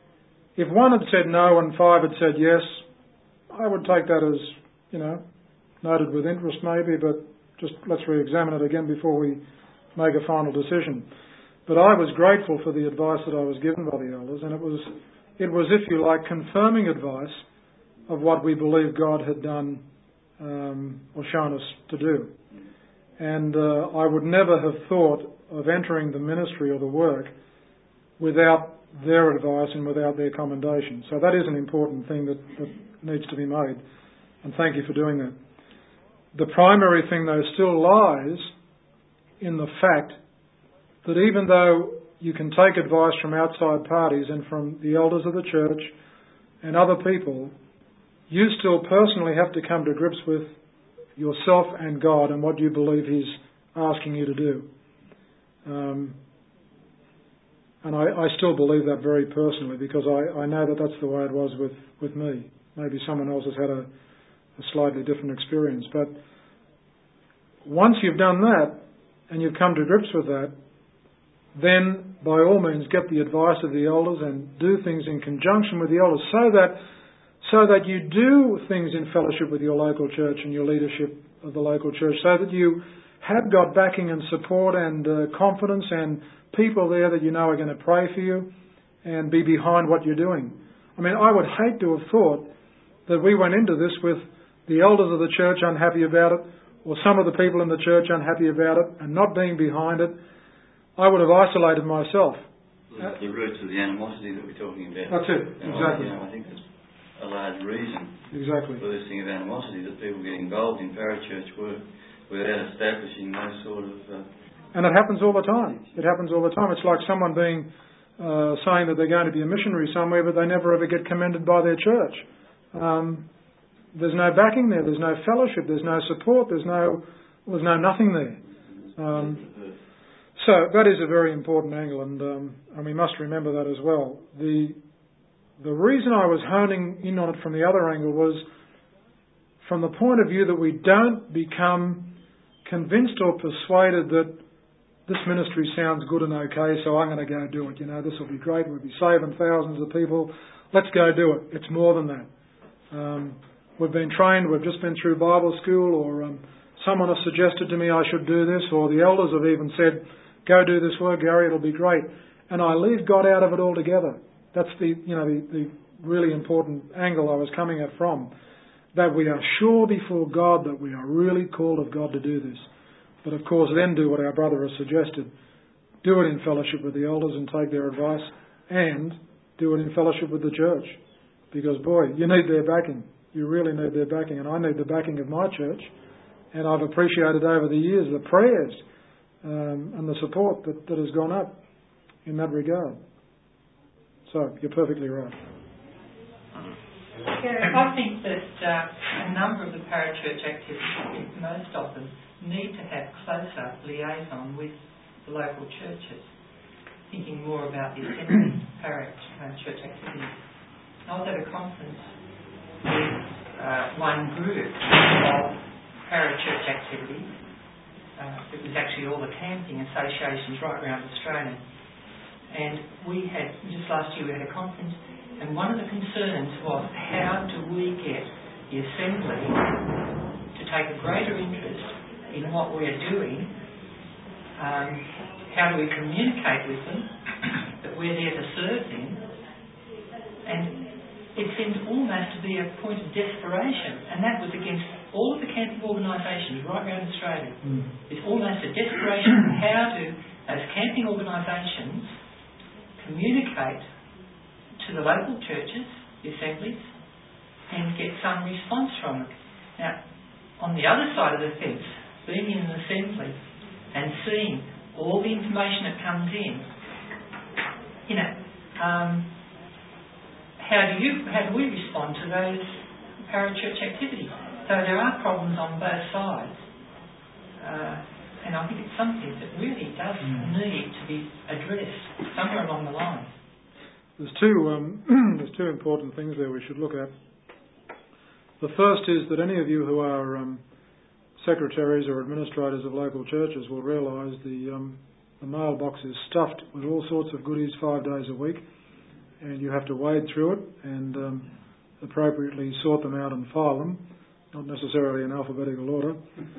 If one had said no and five had said yes, I would take that as, noted with interest maybe, but just let's re-examine it again before we make a final decision. But I was grateful for the advice that I was given by the elders, and it was, if you like, confirming advice of what we believe God had done or shown us to do. And I would never have thought of entering the ministry or the work without their advice and without their commendation. So that is an important thing that needs to be made, and thank you for doing that. The primary thing, though, still lies in the fact that even though you can take advice from outside parties and from the elders of the church and other people, you still personally have to come to grips with yourself and God and what you believe He's asking you to do. And I still believe that very personally, because I know that that's the way it was with me. Maybe someone else has had a slightly different experience. But once you've done that and you've come to grips with that, then by all means get the advice of the elders and do things in conjunction with the elders so that you do things in fellowship with your local church and your leadership of the local church, so that you have got backing and support and confidence and people there that you know are going to pray for you and be behind what you're doing. I mean, I would hate to have thought that we went into this with the elders of the church unhappy about it, or some of the people in the church unhappy about it and not being behind it. I would have isolated myself. The roots of the animosity that we're talking about. That's it, exactly. I think that's a large reason for this thing of animosity, that people get involved in parachurch work without establishing those sort of... And it happens all the time. It happens all the time. It's like someone being saying that they're going to be a missionary somewhere, but they never ever get commended by their church. There's no backing there. There's no fellowship. There's no support. There's no nothing there. So that is a very important angle, and we must remember that as well. The reason I was honing in on it from the other angle was from the point of view that we don't become convinced or persuaded that this ministry sounds good and okay, so I'm going to go do it. You know, this will be great. We'll be saving thousands of people. Let's go do it. It's more than that. We've been trained. We've just been through Bible school, or someone has suggested to me I should do this, or the elders have even said, go do this work, Gary, it'll be great. And I leave God out of it altogether. That's the really important angle I was coming at from. That we are sure before God that we are really called of God to do this. But of course then do what our brother has suggested. Do it in fellowship with the elders and take their advice, and do it in fellowship with the church. Because boy, you need their backing. You really need their backing, and I need the backing of my church. And I've appreciated over the years the prayers and the support that has gone up in that regard. So, you're perfectly right. Yeah, I think that a number of the parachurch activities, most of them, need to have closer liaison with the local churches, thinking more about the assembly parachurch activities. I was at a conference with one group of parachurch activities. It was actually all the camping associations right around Australia. And just last year we had a conference, and one of the concerns was, how do we get the assembly to take a greater interest in what we're doing? How do we communicate with them that we're there to serve them? And it seemed almost to be a point of desperation, and that was against all of the camping organisations right around Australia. It's almost a desperation. How do those camping organisations communicate to the local churches, the assemblies, and get some response from them? Now, on the other side of the fence, being in an assembly and seeing all the information that comes in, how do we respond to those parachurch activities? So there are problems on both sides, and I think it's something that really does need to be addressed somewhere along the line. There's two important things there we should look at. The first is that any of you who are secretaries or administrators of local churches will realise the mailbox is stuffed with all sorts of goodies 5 days a week, and you have to wade through it and appropriately sort them out and file them. not necessarily in alphabetical order.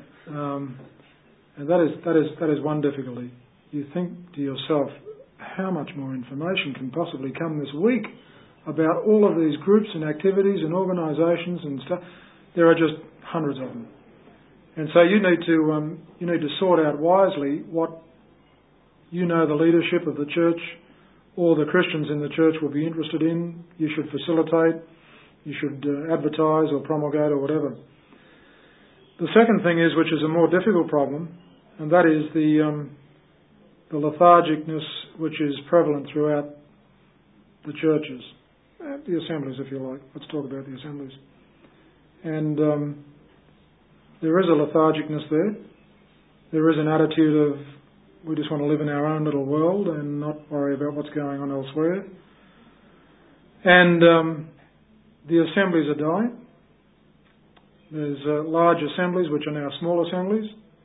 And that is one difficulty. You think to yourself, how much more information can possibly come this week about all of these groups and activities and organisations and stuff? There are just hundreds of them. And so you need to sort out wisely what you know the leadership of the church or the Christians in the church will be interested in. You should facilitate, you should advertise or promulgate or whatever. The second thing is, which is a more difficult problem, and that is the lethargicness which is prevalent throughout the churches, the assemblies, if you like. Let's talk about the assemblies. And there is a lethargicness there. There is an attitude of, we just want to live in our own little world and not worry about what's going on elsewhere. And the assemblies are dying. There's large assemblies which are now small assemblies.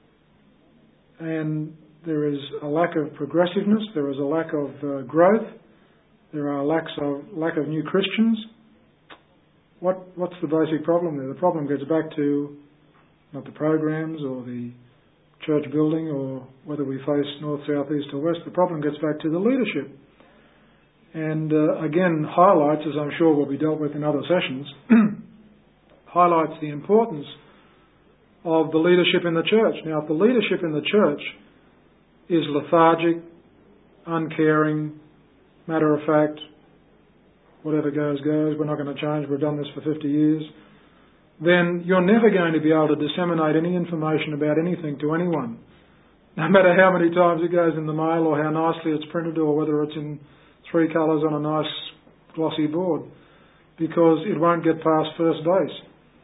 And there is a lack of progressiveness. There is a lack of growth. There are lack of new Christians. What's the basic problem there? The problem gets back to not the programs or the church building or whether we face north, south, east or west. The problem gets back to the leadership. And again, highlights, as I'm sure will be dealt with in other sessions, highlights the importance of the leadership in the church. Now, if the leadership in the church is lethargic, uncaring, matter of fact, whatever goes, goes, we're not going to change, we've done this for 50 years, then you're never going to be able to disseminate any information about anything to anyone, no matter how many times it goes in the mail or how nicely it's printed or whether it's in 3 colours on a nice glossy board, because it won't get past first base.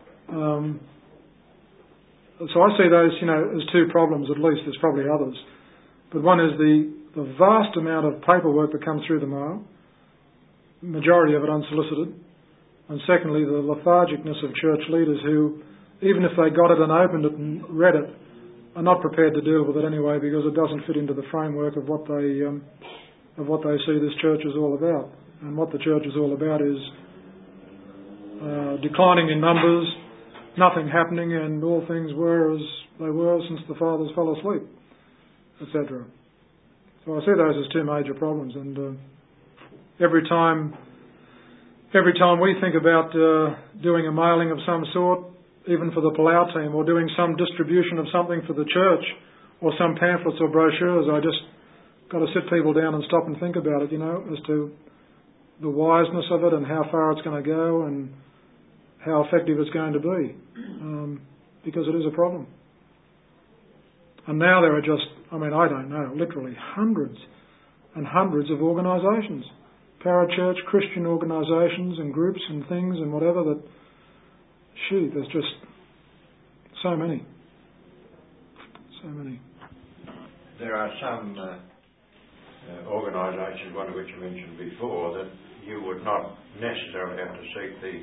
So I see those, as two problems at least. There's probably others. But one is the vast amount of paperwork that comes through the mail, majority of it unsolicited. And secondly, the lethargicness of church leaders who, even if they got it and opened it and read it, are not prepared to deal with it anyway because it doesn't fit into the framework of what they see this church is all about. And what the church is all about is declining in numbers, nothing happening, and all things were as they were since the fathers fell asleep, etc. So I see those as two major problems. And every time we think about doing a mailing of some sort, even for the Palau team, or doing some distribution of something for the church, or some pamphlets or brochures, I just got to sit people down and stop and think about it, as to the wiseness of it and how far it's going to go and how effective it's going to be, because it is a problem. And now there are just, I don't know, literally hundreds and hundreds of organisations, parachurch Christian organisations and groups and things and whatever that, there's just so many. So many. There are some organisations, one of which I mentioned before, that you would not necessarily have to seek the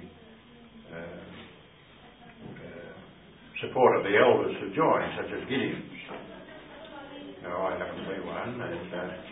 support of the elders to join, such as Gideon's. Now, I happen to be one, and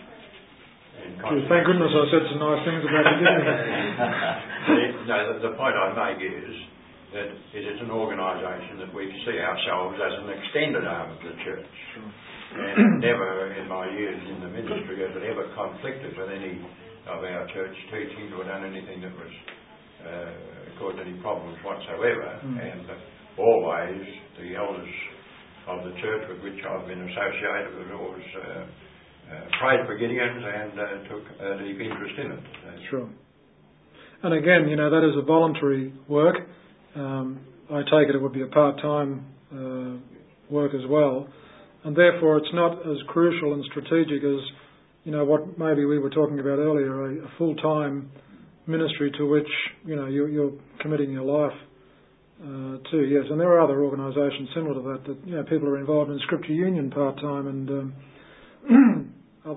thank goodness I said some nice things about Gideon. No, the point I make is that it is an organisation that we see ourselves as an extended arm of the church. Sure. And never in my years in the ministry has it ever conflicted with any of our church teachings or done anything that was caused any problems whatsoever. And always the elders of the church with which I've been associated with always prayed for Gideons and took a deep interest in it. Sure. And again, that is a voluntary work. I take it would be a part-time work as well. And therefore it's not as crucial and strategic as, what maybe we were talking about earlier, a full-time ministry to which, you're committing your life to. Yes, and there are other organisations similar to that people are involved in Scripture Union part-time and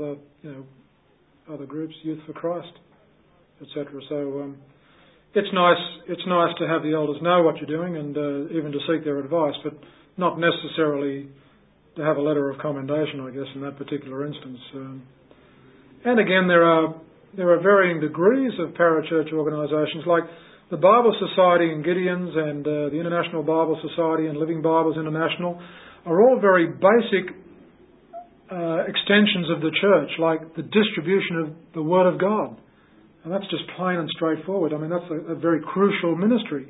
other groups, Youth for Christ, etc. So it's nice to have the elders know what you're doing and even to seek their advice, but not necessarily to have a letter of commendation, I guess, in that particular instance. And again, there are varying degrees of parachurch organisations. Like the Bible Society and Gideon's and the International Bible Society and Living Bibles International are all very basic extensions of the church, like the distribution of the Word of God. And that's just plain and straightforward. I mean, that's a very crucial ministry.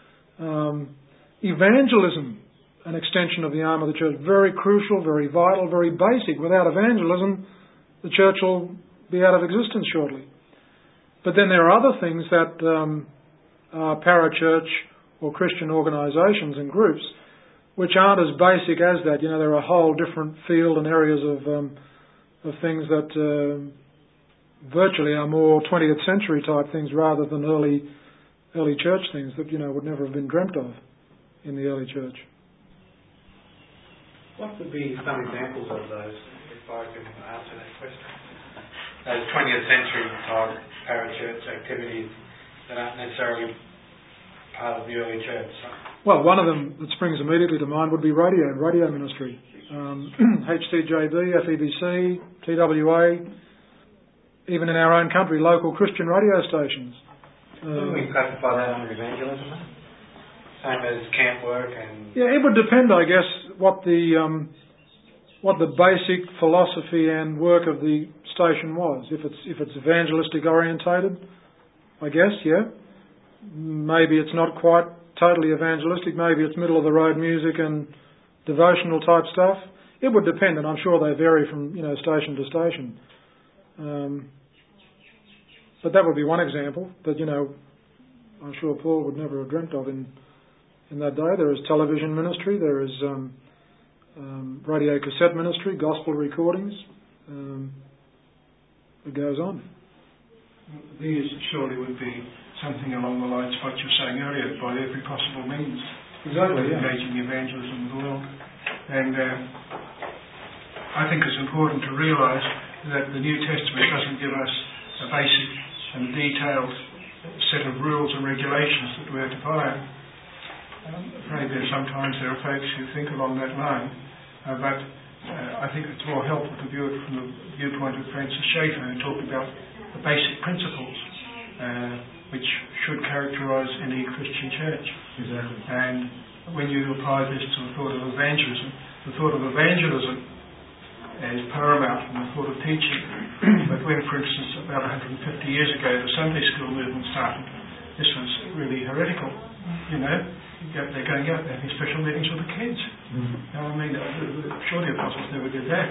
Evangelism, an extension of the arm of the church, very crucial, very vital, very basic. Without evangelism, the church will be out of existence shortly. But then there are other things that are parachurch or Christian organisations and groups which aren't as basic as that. You know, there are a whole different field and areas of things that virtually are more 20th century type things rather than early church things that, you know, would never have been dreamt of in the early church. What would be some examples of those, if I can answer that question? Those 20th century type parachurch activities that aren't necessarily part of the early church. Well, one of them that springs immediately to mind would be radio ministry. HCJB, FEBC, TWA, even in our own country, local Christian radio stations. Wouldn't we classify that under evangelism? Same as camp work and... Yeah, it would depend, I guess, what the basic philosophy and work of the station was. If it's evangelistic orientated, I guess, yeah. Maybe it's not quite totally evangelistic. Maybe it's middle of the road music and devotional type stuff. It would depend, and I'm sure they vary from station to station. But that would be one example that I'm sure Paul would never have dreamt of in that day. There is television ministry. There is radio cassette ministry, gospel recordings. It goes on. These surely would be something along the lines of what you were saying earlier, by every possible means. Exactly, yeah. Engaging the evangelism of the world. And I think it's important to realise that the New Testament doesn't give us a basic and detailed set of rules and regulations that we're to follow. Maybe sometimes there are folks who think along that line, but I think it's more helpful to view it from the viewpoint of Francis Schaeffer, who talked about the basic principles which should characterise any Christian church. Exactly. And when you apply this to the thought of evangelism is paramount in the thought of teaching. But when, for instance, about 150 years ago, the Sunday school movement started, this was really heretical. They're going out, they're having special meetings with the kids. I mean, surely the apostles never did that.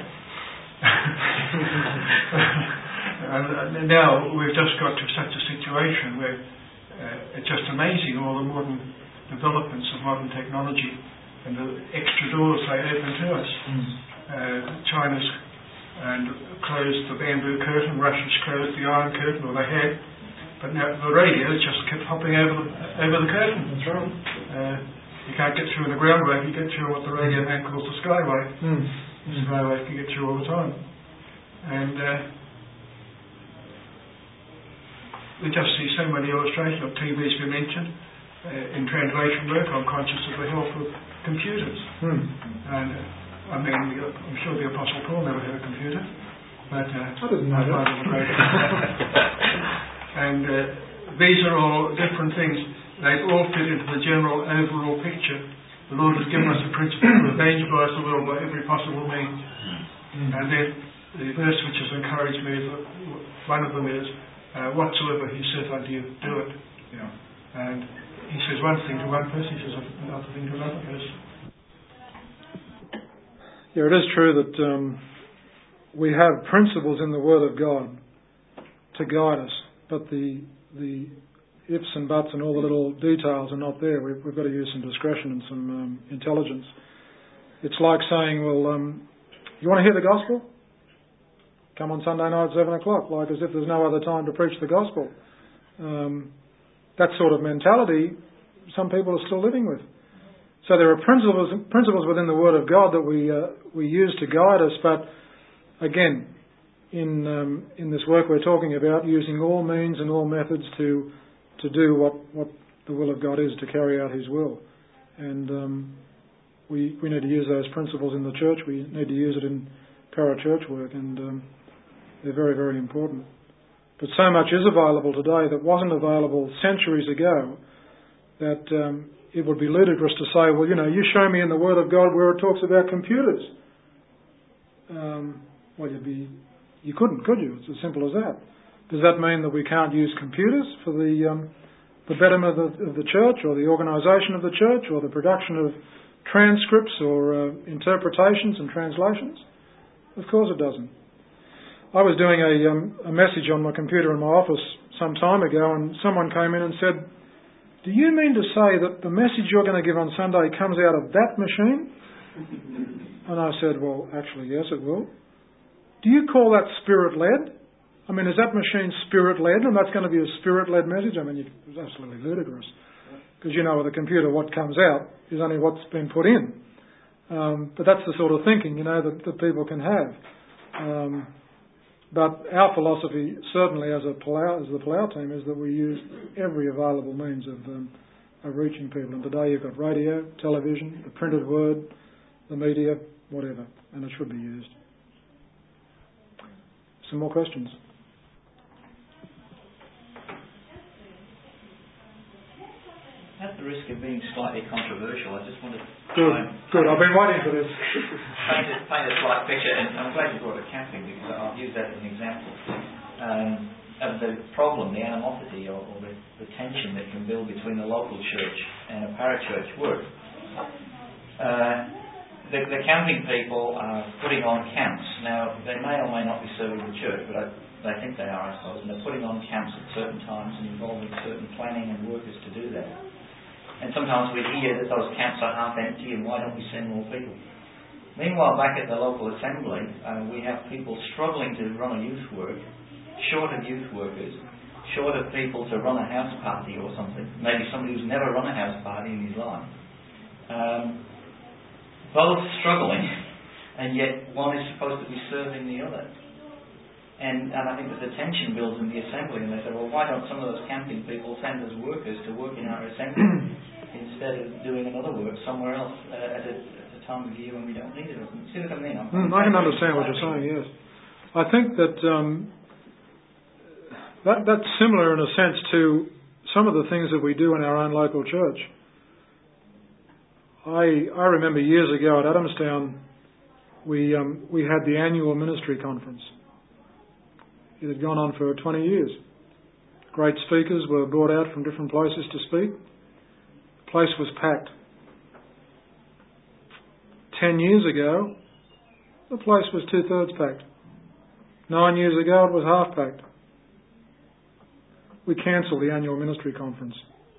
And now we've just got to such a situation where it's just amazing all the modern developments of modern technology and the extra doors they open to us. China's closed the bamboo curtain, Russia's closed the iron curtain, or they had, but now the radio just kept hopping over the curtain. That's right. You can't get through the groundway, you get through what the radio man calls the skyway. The skyway can get through all the time. And we just see so many illustrations of TV's been mentioned. In translation work, I'm conscious of the help of computers. And I mean, I'm sure the Apostle Paul never had a computer, but I didn't know that. And these are all different things. They all fit into the general overall picture. The Lord has given us a principle to evangelise the world by every possible means. And then the verse which has encouraged me is one of them is, whatsoever He saith unto you, do it. Yeah. And He says one thing to one person, He says another thing to another person. Yeah, it is true that we have principles in the Word of God to guide us, but the ifs and buts and all the little details are not there. We've got to use some discretion and some intelligence. It's like saying, well, you want to hear the gospel? Come on Sunday night at 7 o'clock, like as if there's no other time to preach the gospel. That sort of mentality some people are still living with. So there are principles within the Word of God that we use to guide us, but again, in this work we're talking about, using all means and all methods to do what the will of God is, to carry out His will. And we need to use those principles in the church. We need to use it in parachurch work, and they're very, very important. But so much is available today that wasn't available centuries ago that it would be ludicrous to say, well, you show me in the Word of God where it talks about computers. Well, you couldn't, could you? It's as simple as that. Does that mean that we can't use computers for the betterment of the church, or the organisation of the church, or the production of transcripts or interpretations and translations? Of course it doesn't. I was doing a message on my computer in my office some time ago, and someone came in and said, "Do you mean to say that the message you're going to give on Sunday comes out of that machine?" And I said, "Well, actually, yes, it will." "Do you call that spirit-led? I mean, is that machine spirit-led, and that's going to be a spirit-led message?" I mean, it's absolutely ludicrous. Because with a computer, what comes out is only what's been put in. But that's the sort of thinking, that people can have. But our philosophy, certainly as the Palau team, is that we use every available means of reaching people. And today you've got radio, television, the printed word, the media, whatever, and it should be used. Some more questions? At the risk of being slightly controversial, I just wanted to... Good. I've been waiting for this. paint a slight picture, and I'm glad you brought up camping, because I'll use that as an example of the problem, the animosity, or the tension that can build between the local church and a parachurch work. The camping people are putting on camps. Now, they may or may not be serving the church, but they think they are, I suppose, and they're putting on camps at certain times and involving certain planning and workers to do that. And sometimes we hear that those camps are half empty, and why don't we send more people? Meanwhile, back at the local assembly, we have people struggling to run a youth work, short of youth workers, short of people to run a house party or something. Maybe somebody who's never run a house party in his life. Both struggling, and yet one is supposed to be serving the other. And I think that the tension builds in the assembly, and they say, well, why don't some of those camping people send us workers to work in our assembly instead of doing another work somewhere else at a time of year when we don't need it? See what I mean? I can understand what you're saying, yes. I think that that's similar in a sense to some of the things that we do in our own local church. I remember years ago at Adamstown, we had the annual ministry conference. It had gone on for 20 years. Great speakers were brought out from different places to speak. The place was packed. 10 years ago, the place was 2/3 packed. 9 years ago, it was half packed. We cancelled the annual ministry conference.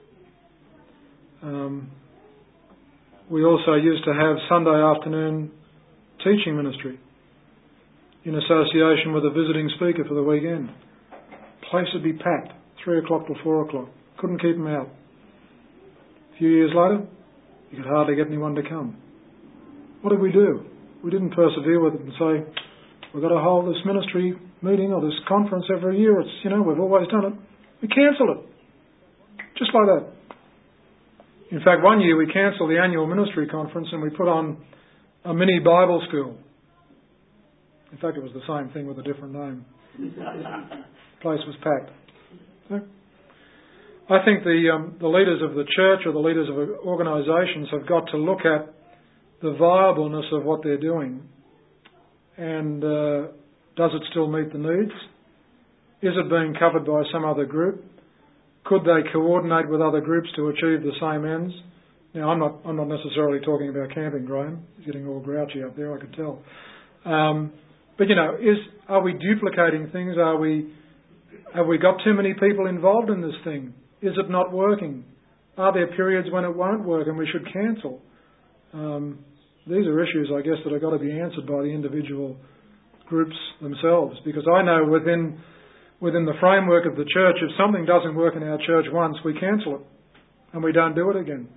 We also used to have Sunday afternoon teaching ministry in association with a visiting speaker for the weekend. Place would be packed, 3 o'clock till 4 o'clock. Couldn't keep them out. A few years later, you could hardly get anyone to come. What did we do? We didn't persevere with it and say, we've got to hold this ministry meeting or this conference every year. It's, we've always done it. We cancelled it. Just like that. In fact, one year we cancelled the annual ministry conference and we put on a mini Bible school. In fact, it was the same thing with a different name. The place was packed. So, I think the leaders of the church or the leaders of organisations have got to look at the viableness of what they're doing, and does it still meet the needs? Is it being covered by some other group? Could they coordinate with other groups to achieve the same ends? Now, I'm not necessarily talking about camping, Graham. He's getting all grouchy up there, I could tell. But are we duplicating things? Have we got too many people involved in this thing? Is it not working? Are there periods when it won't work and we should cancel? These are issues, I guess, that have got to be answered by the individual groups themselves. Because I know within the framework of the church, if something doesn't work in our church once, we cancel it and we don't do it again.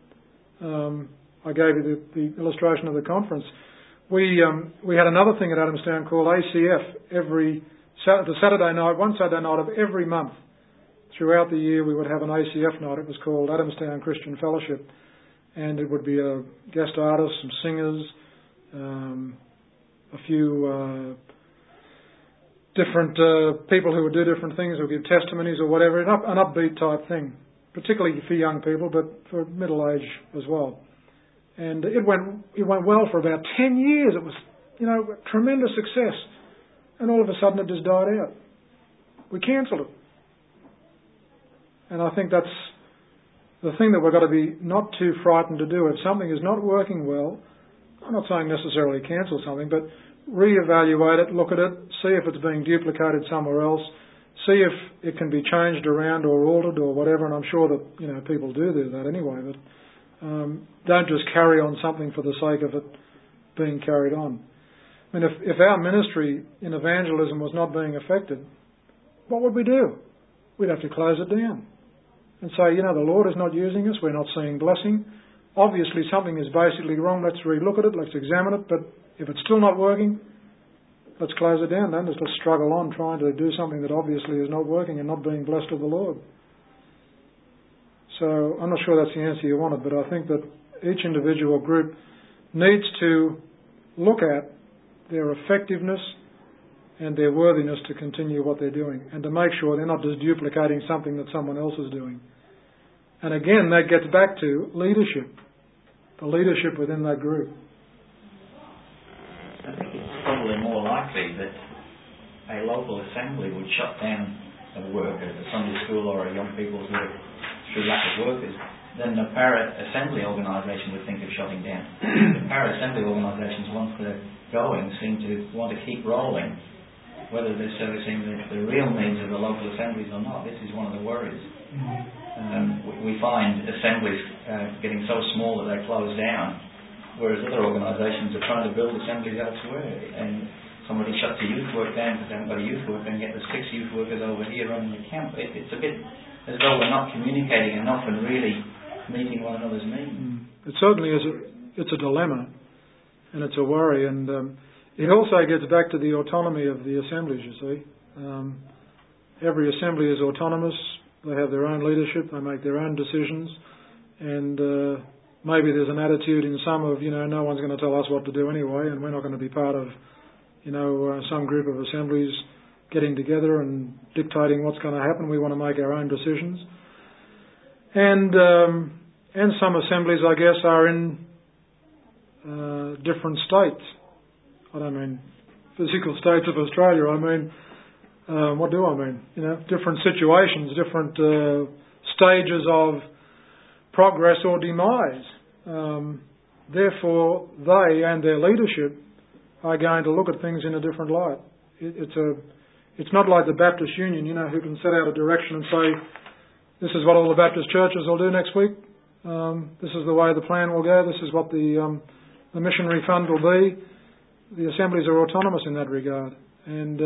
I gave you the illustration of the conference. We had another thing at Adamstown called ACF. One Saturday night of every month throughout the year we would have an ACF night. It was called Adamstown Christian Fellowship, and it would be a guest artist, some singers, a few different people who would do different things, or give testimonies or whatever, an upbeat type thing, particularly for young people, but for middle age as well. And it went well for about 10 years. It was, tremendous success. And all of a sudden it just died out. We cancelled it. And I think that's the thing that we've got to be not too frightened to do. If something is not working well, I'm not saying necessarily cancel something, but reevaluate it, look at it, see if it's being duplicated somewhere else, see if it can be changed around or altered or whatever, and I'm sure that people do that anyway, but don't just carry on something for the sake of it being carried on. I mean, if our ministry in evangelism was not being affected, what would we do? We'd have to close it down and say, the Lord is not using us, we're not seeing blessing. Obviously something is basically wrong, let's relook at it, let's examine it, but if it's still not working, let's close it down then. Let's struggle on trying to do something that obviously is not working and not being blessed of the Lord. So I'm not sure that's the answer you wanted, but I think that each individual group needs to look at their effectiveness and their worthiness to continue what they're doing, and to make sure they're not just duplicating something that someone else is doing. And again, that gets back to leadership, the leadership within that group. I think it's probably more likely that a local assembly would shut down a work, a Sunday school or a young people's work through lack of workers, than a para-assembly organisation would think of shutting down. The para-assembly organisations, once they're going, seem to want to keep rolling, whether they're servicing the real needs of the local assemblies or not. This is one of the worries. We find assemblies getting so small that they close down, whereas other organisations are trying to build assemblies elsewhere. And somebody shuts a youth work down because they haven't got a youth work, and get the 6 youth workers over here running the camp. It's a bit as though we're not communicating enough and really meeting one another's needs. It certainly is. It's a dilemma, and it's a worry, and it also gets back to the autonomy of the assemblies, you see. Every assembly is autonomous. They have their own leadership. They make their own decisions. And maybe there's an attitude in some of, no one's going to tell us what to do anyway, and we're not going to be part of, some group of assemblies getting together and dictating what's going to happen. We want to make our own decisions. And some assemblies, I guess, are in different states. I don't mean physical states of Australia. I mean, what do I mean? Different situations, different stages of progress or demise. Therefore, they and their leadership are going to look at things in a different light. It's not like the Baptist Union, who can set out a direction and say, this is what all the Baptist churches will do next week. This is the way the plan will go. This is what the missionary fund will be. The assemblies are autonomous in that regard. And,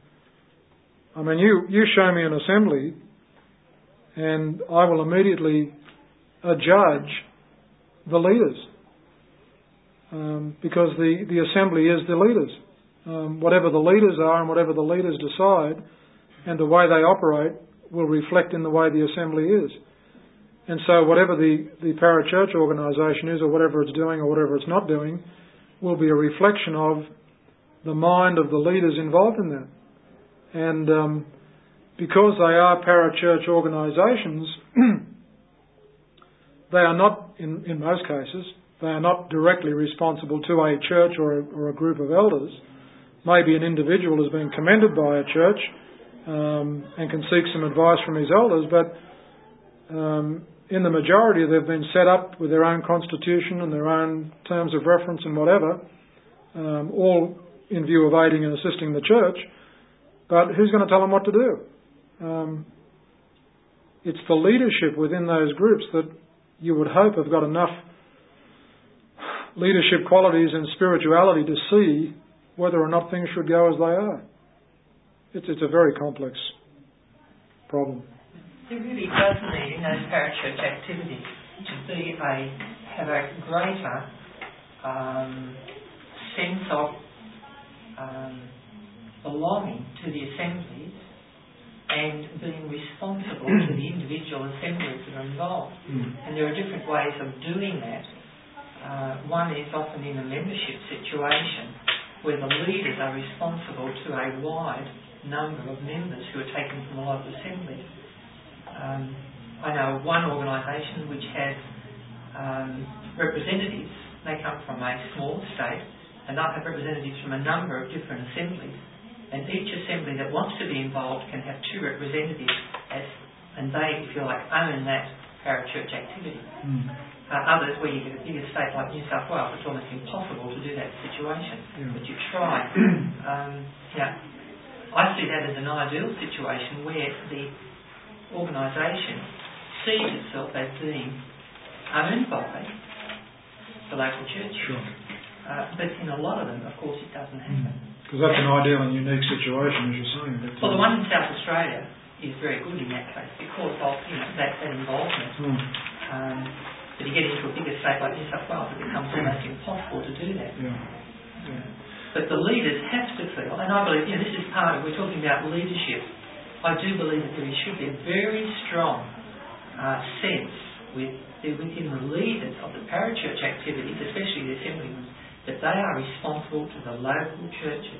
you show me an assembly and I will immediately judge the leaders. Because the assembly is the leaders. Whatever the leaders are and whatever the leaders decide and the way they operate will reflect in the way the assembly is. And so whatever the parachurch organisation is, or whatever it's doing or whatever it's not doing, will be a reflection of the mind of the leaders involved in that. And because they are parachurch organisations, they are not, in most cases, they are not directly responsible to a church or a group of elders. Maybe an individual has been commended by a church and can seek some advice from his elders, but in the majority they've been set up with their own constitution and their own terms of reference and whatever, all in view of aiding and assisting the church. But who's going to tell them what to do? It's the leadership within those groups that you would hope have got enough leadership qualities and spirituality to see whether or not things should go as they are. It's a very complex problem. There really does need, in those parachurch activities, to have a greater sense of belonging to the assemblies and being responsible to the individual assemblies that are involved. And there are different ways of doing that. One is often in a membership situation where the leaders are responsible to a wide number of members who are taken from the local assembly. I know of one organisation which has representatives. They come from a small state, and they'll have representatives from a number of different assemblies. And each assembly that wants to be involved can have 2 representatives, and they, if you like, own that parachurch activity. Others, where you get a bigger state like New South Wales, it's almost impossible to do that situation. But you try. I see that as an ideal situation where the organisation sees itself as being owned by the local church. Sure. But in a lot of them, of course, it doesn't happen. Because that's an ideal and unique situation, as you're saying. Well, the one in South Australia is very good in that case because of that involvement. But you get into a bigger state like New South Wales, it becomes almost impossible to do that. But the leaders have to feel, and I believe this is part of, we're talking about leadership. I do believe that there should be a very strong sense within the leaders of the parachurch activities, especially the assemblymen, that they are responsible to the local churches.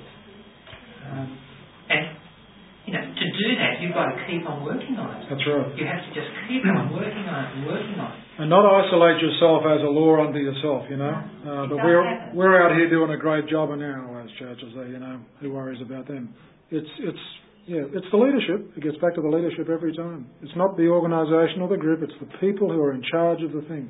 And to do that, you've got to keep on working on it. That's right. You have to just keep on working on it and working on it. And not isolate yourself as a law unto yourself, but we're out here doing a great job in our churches there, who worries about them? It's the leadership. It gets back to the leadership every time. It's not the organisation or the group, it's the people who are in charge of the thing.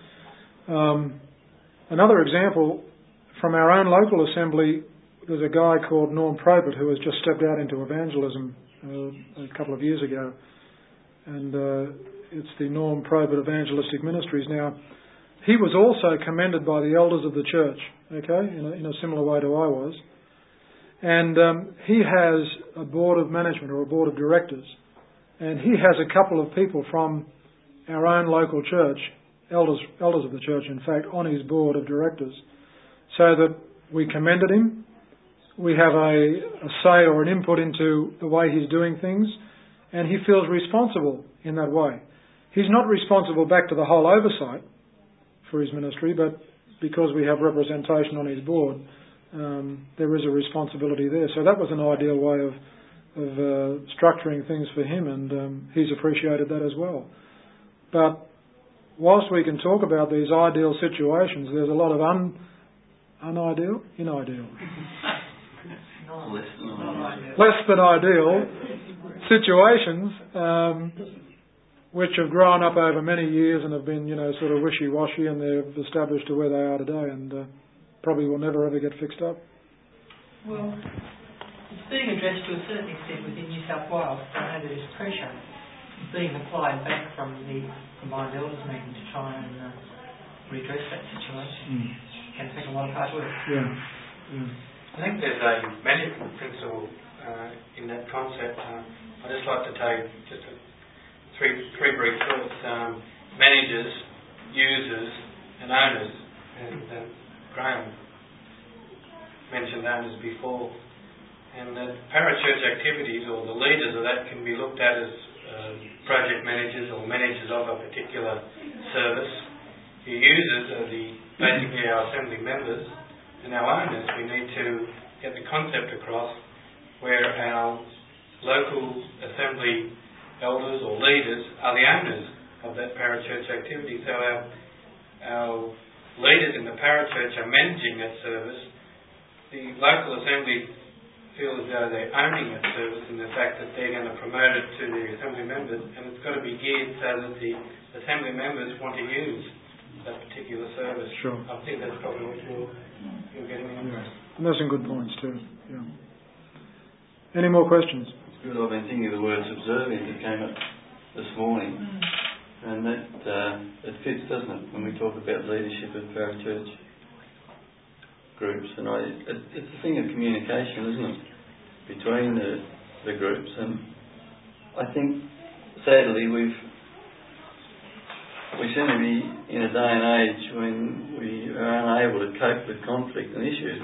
Another example, from our own local assembly, there's a guy called Norm Probert who has just stepped out into evangelism a couple of years ago. And it's the Norm Probert Evangelistic Ministries. Now, he was also commended by the elders of the church, in a similar way to I was. And he has a board of management or a board of directors. And he has a couple of people from our own local church, elders of the church, in fact, on his board of directors. So that we commended him. We have a say or an input into the way he's doing things. And he feels responsible in that way. He's not responsible back to the whole oversight for his ministry, but because we have representation on his board, there is a responsibility there. So that was an ideal way of structuring things for him, and he's appreciated that as well. But whilst we can talk about these ideal situations, there's a lot of inadeal, less than ideal situations, which have grown up over many years and have been, sort of wishy-washy, and they've established to where they are today, and probably will never ever get fixed up. Well, it's being addressed to a certain extent within New South Wales. I know there is pressure being applied back from the combined elders meeting to try and redress that situation. It can take a lot of hard work. I think there's a management principle in that concept. I'd just like to take just three brief thoughts. Managers, users and owners. And Graham mentioned owners before. And the parachurch activities, or the leaders of that, can be looked at as project managers or managers of a particular service. Your users are basically our assembly members, and our owners, we need to get the concept across where our local assembly elders or leaders are the owners of that parachurch activity. So our leaders in the parachurch are managing that service. The local assembly feel as though they're owning that service in the fact that they're going to promote it to the assembly members, and it's got to be geared so that the assembly members want to use that particular service. Sure. I think that's probably what you're getting at. And there's some good points too. Yeah. Any more questions? Good. I've been thinking of the word subservient that came up this morning, and that it fits, doesn't it, when we talk about leadership of parachurch groups? And it's a thing of communication, isn't it, between the groups? And I think, sadly, we seem to be in a day and age when we are unable to cope with conflict and issues.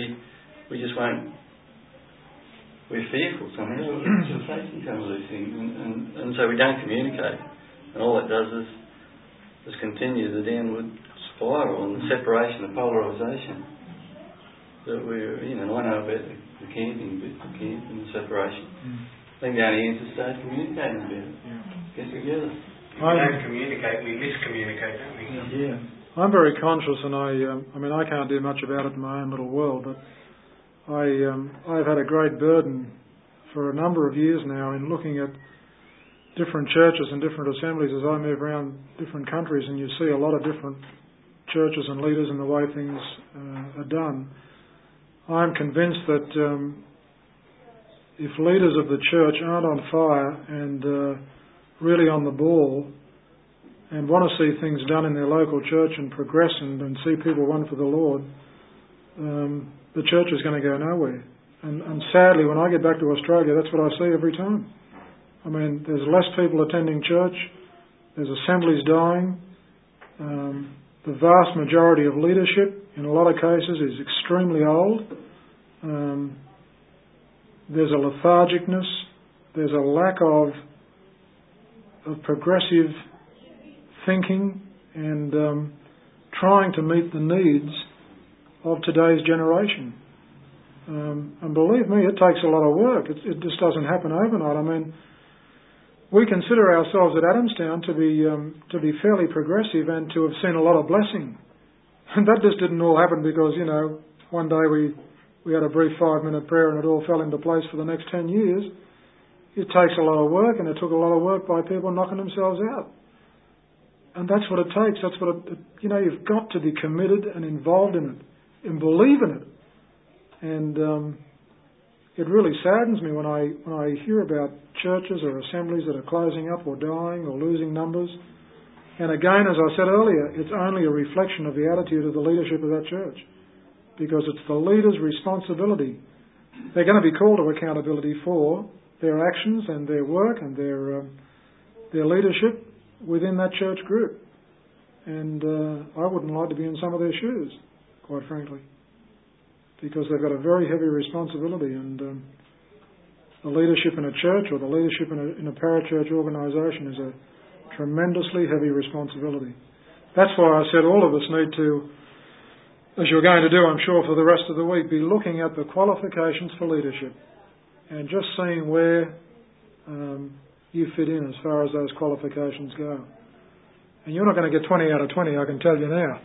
We're fearful somehow of facing some of these things, and so we don't communicate, and all it does is continue the downward spiral and the separation, the polarisation that we're in. And I know about the camping bit, the camp and the separation. I think the only answer is start communicating about it. Get together. If we don't communicate, we miscommunicate, don't we? Yeah. I'm very conscious, and I can't do much about it in my own little world, but I've had a great burden for a number of years now in looking at different churches and different assemblies as I move around different countries, and you see a lot of different churches and leaders and the way things are done. I'm convinced that if leaders of the church aren't on fire and really on the ball and want to see things done in their local church and progress and see people won for the Lord, the church is going to go nowhere. And sadly, when I get back to Australia, that's what I see every time. I mean, there's less people attending church, there's assemblies dying, the vast majority of leadership, in a lot of cases, is extremely old. There's a lethargicness, there's a lack of progressive thinking and trying to meet the needs of today's generation. And believe me, it takes a lot of work. It just doesn't happen overnight. I mean, we consider ourselves at Adamstown to be fairly progressive and to have seen a lot of blessing. And that just didn't all happen because, one day we had a brief 5-minute prayer and it all fell into place for the next 10 years. It takes a lot of work, and it took a lot of work by people knocking themselves out. And that's what it takes. That's what you've got to be committed and involved in it and believe in it. And it really saddens me when I hear about churches or assemblies that are closing up or dying or losing numbers. And again, as I said earlier, it's only a reflection of the attitude of the leadership of that church, because it's the leader's responsibility. They're going to be called to accountability for their actions and their work and their leadership within that church group. And I wouldn't like to be in some of their shoes, quite frankly, because they've got a very heavy responsibility, and the leadership in a church or the leadership in a parachurch organisation is a tremendously heavy responsibility. That's why I said all of us need to, as you're going to do, I'm sure, for the rest of the week, be looking at the qualifications for leadership and just seeing where you fit in as far as those qualifications go. And you're not going to get 20 out of 20, I can tell you now.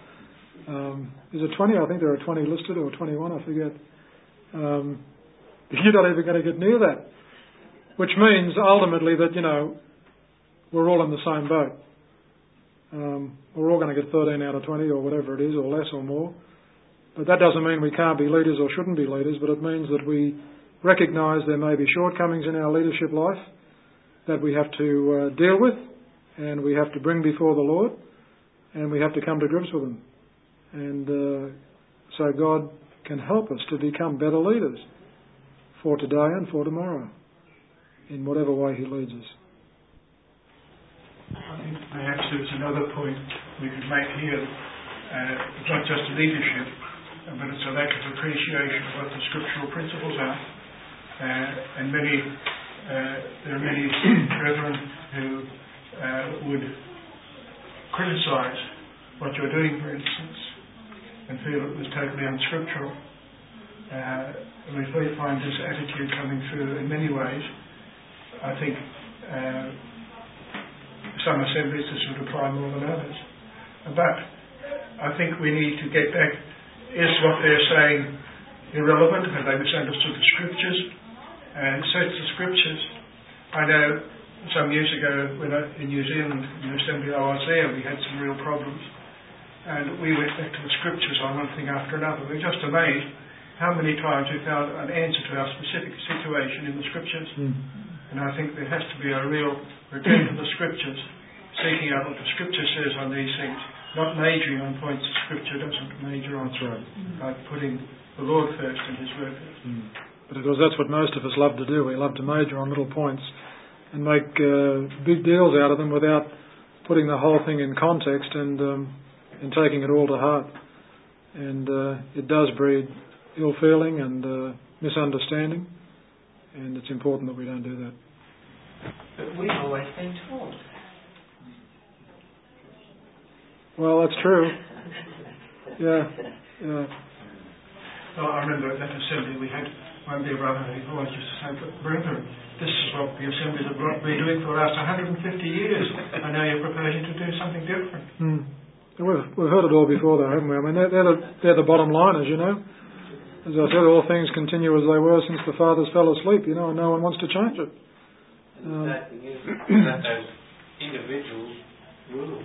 Is it 20? I think there are 20 listed, or 21, I forget. You're not even going to get near that. Which means, ultimately, that, we're all in the same boat. We're all going to get 13 out of 20, or whatever it is, or less or more. But that doesn't mean we can't be leaders or shouldn't be leaders, but it means that we recognise there may be shortcomings in our leadership life that we have to deal with, and we have to bring before the Lord, and we have to come to grips with them. And so God can help us to become better leaders for today and for tomorrow, in whatever way He leads us. I think perhaps there's another point we could make here. It's not just leadership, but it's a lack of appreciation of what the scriptural principles are. And there are many brethren who would criticise what you're doing, for instance, and feel it was totally unscriptural. We find this attitude coming through in many ways. I think some assemblies this would apply more than others. But I think we need to get back, is what they're saying irrelevant? Have they misunderstood the scriptures? And search the scriptures. I know some years ago when in New Zealand, in the assembly I was there, we had some real problems. And we went back to the scriptures on one thing after another. We were just amazed how many times we found an answer to our specific situation in the scriptures. And I think there has to be a real return to the scriptures, seeking out what the scripture says on these things, not majoring on points the scripture doesn't major on, by putting the Lord first and His word first. Because that's what most of us love to do. We love to major on little points and make big deals out of them without putting the whole thing in context and taking it all to heart. And it does breed ill feeling and misunderstanding, and it's important that we don't do that. But we've always been taught. Well, that's true. Yeah. Well, I remember at that assembly we had one dear brother who always used to say, "But brethren, this is what the assemblies have been doing for the last 150 years. I know you're proposing to do something different." We've heard it all before, though, haven't we? I mean, they're the bottom liners, you know. As I said, all things continue as they were since the fathers fell asleep, you know, and no one wants to change it. The sad thing is that those individuals rule.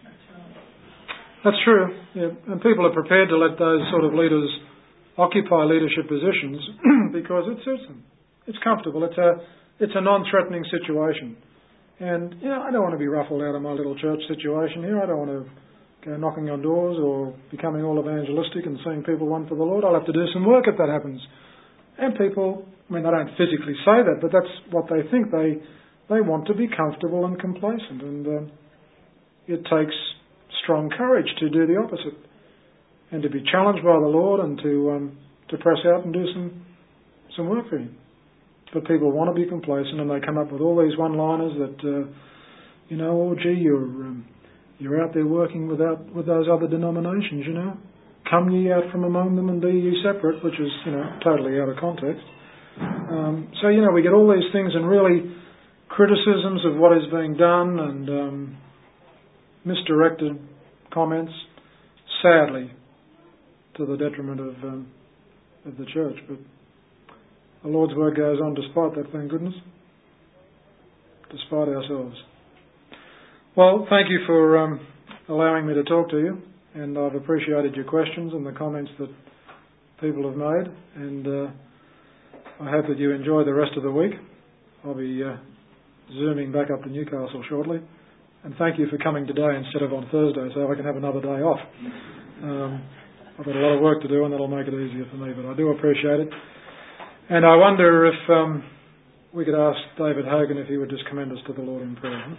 That's true, yeah. And people are prepared to let those sort of leaders occupy leadership positions because it suits them. It's comfortable. It's a non-threatening situation. And, you know, I don't want to be ruffled out of my little church situation here. I don't want to go knocking on doors or becoming all evangelistic and seeing people won for the Lord. I'll have to do some work if that happens. And people, I mean, they don't physically say that, but that's what they think. They want to be comfortable and complacent. And it takes strong courage to do the opposite and to be challenged by the Lord and to press out and do some work for Him. But people want to be complacent, and they come up with all these one-liners that, you know, oh gee, you're out there working with those other denominations, you know. Come ye out from among them and be ye separate, which is, you know, totally out of context. So, you know, we get all these things and really criticisms of what is being done and misdirected comments, sadly, to the detriment of the church. But the Lord's word goes on despite that, thank goodness, despite ourselves. Well, thank you for allowing me to talk to you, and I've appreciated your questions and the comments that people have made, and I hope that you enjoy the rest of the week. I'll be zooming back up to Newcastle shortly, and thank you for coming today instead of on Thursday so I can have another day off. I've got a lot of work to do, and that'll make it easier for me, but I do appreciate it. And I wonder if we could ask David Hogan if he would just commend us to the Lord in prayer.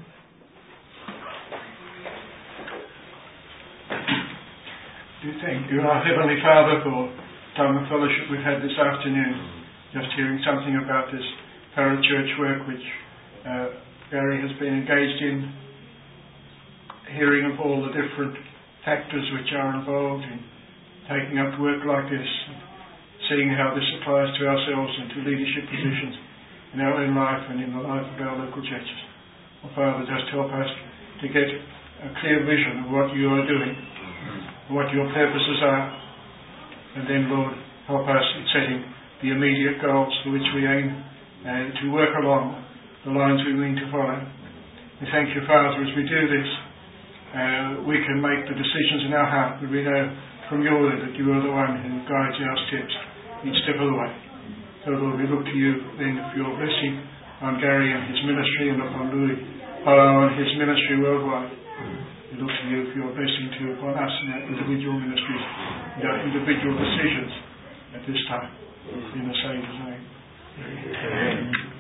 We thank you, our Heavenly Father, for the time of fellowship we've had this afternoon. Just hearing something about this parachurch work which Gary has been engaged in, hearing of all the different factors which are involved in taking up work like this, seeing how this applies to ourselves and to leadership positions in our own life and in the life of our local churches. Well, Father, just help us to get a clear vision of what you are doing, what your purposes are, and then, Lord, help us in setting the immediate goals for which we aim to work along the lines we mean to follow. We thank you, Father, as we do this, we can make the decisions in our heart, but we know from your word that you are the one who guides our steps each step of the way. So, Lord, we look to you then for your blessing on Gary and his ministry, and upon Louis Paulo and his ministry worldwide. We look to you for your blessing too upon us in our individual ministries and our individual decisions at this time. In the Saviour's name. Amen.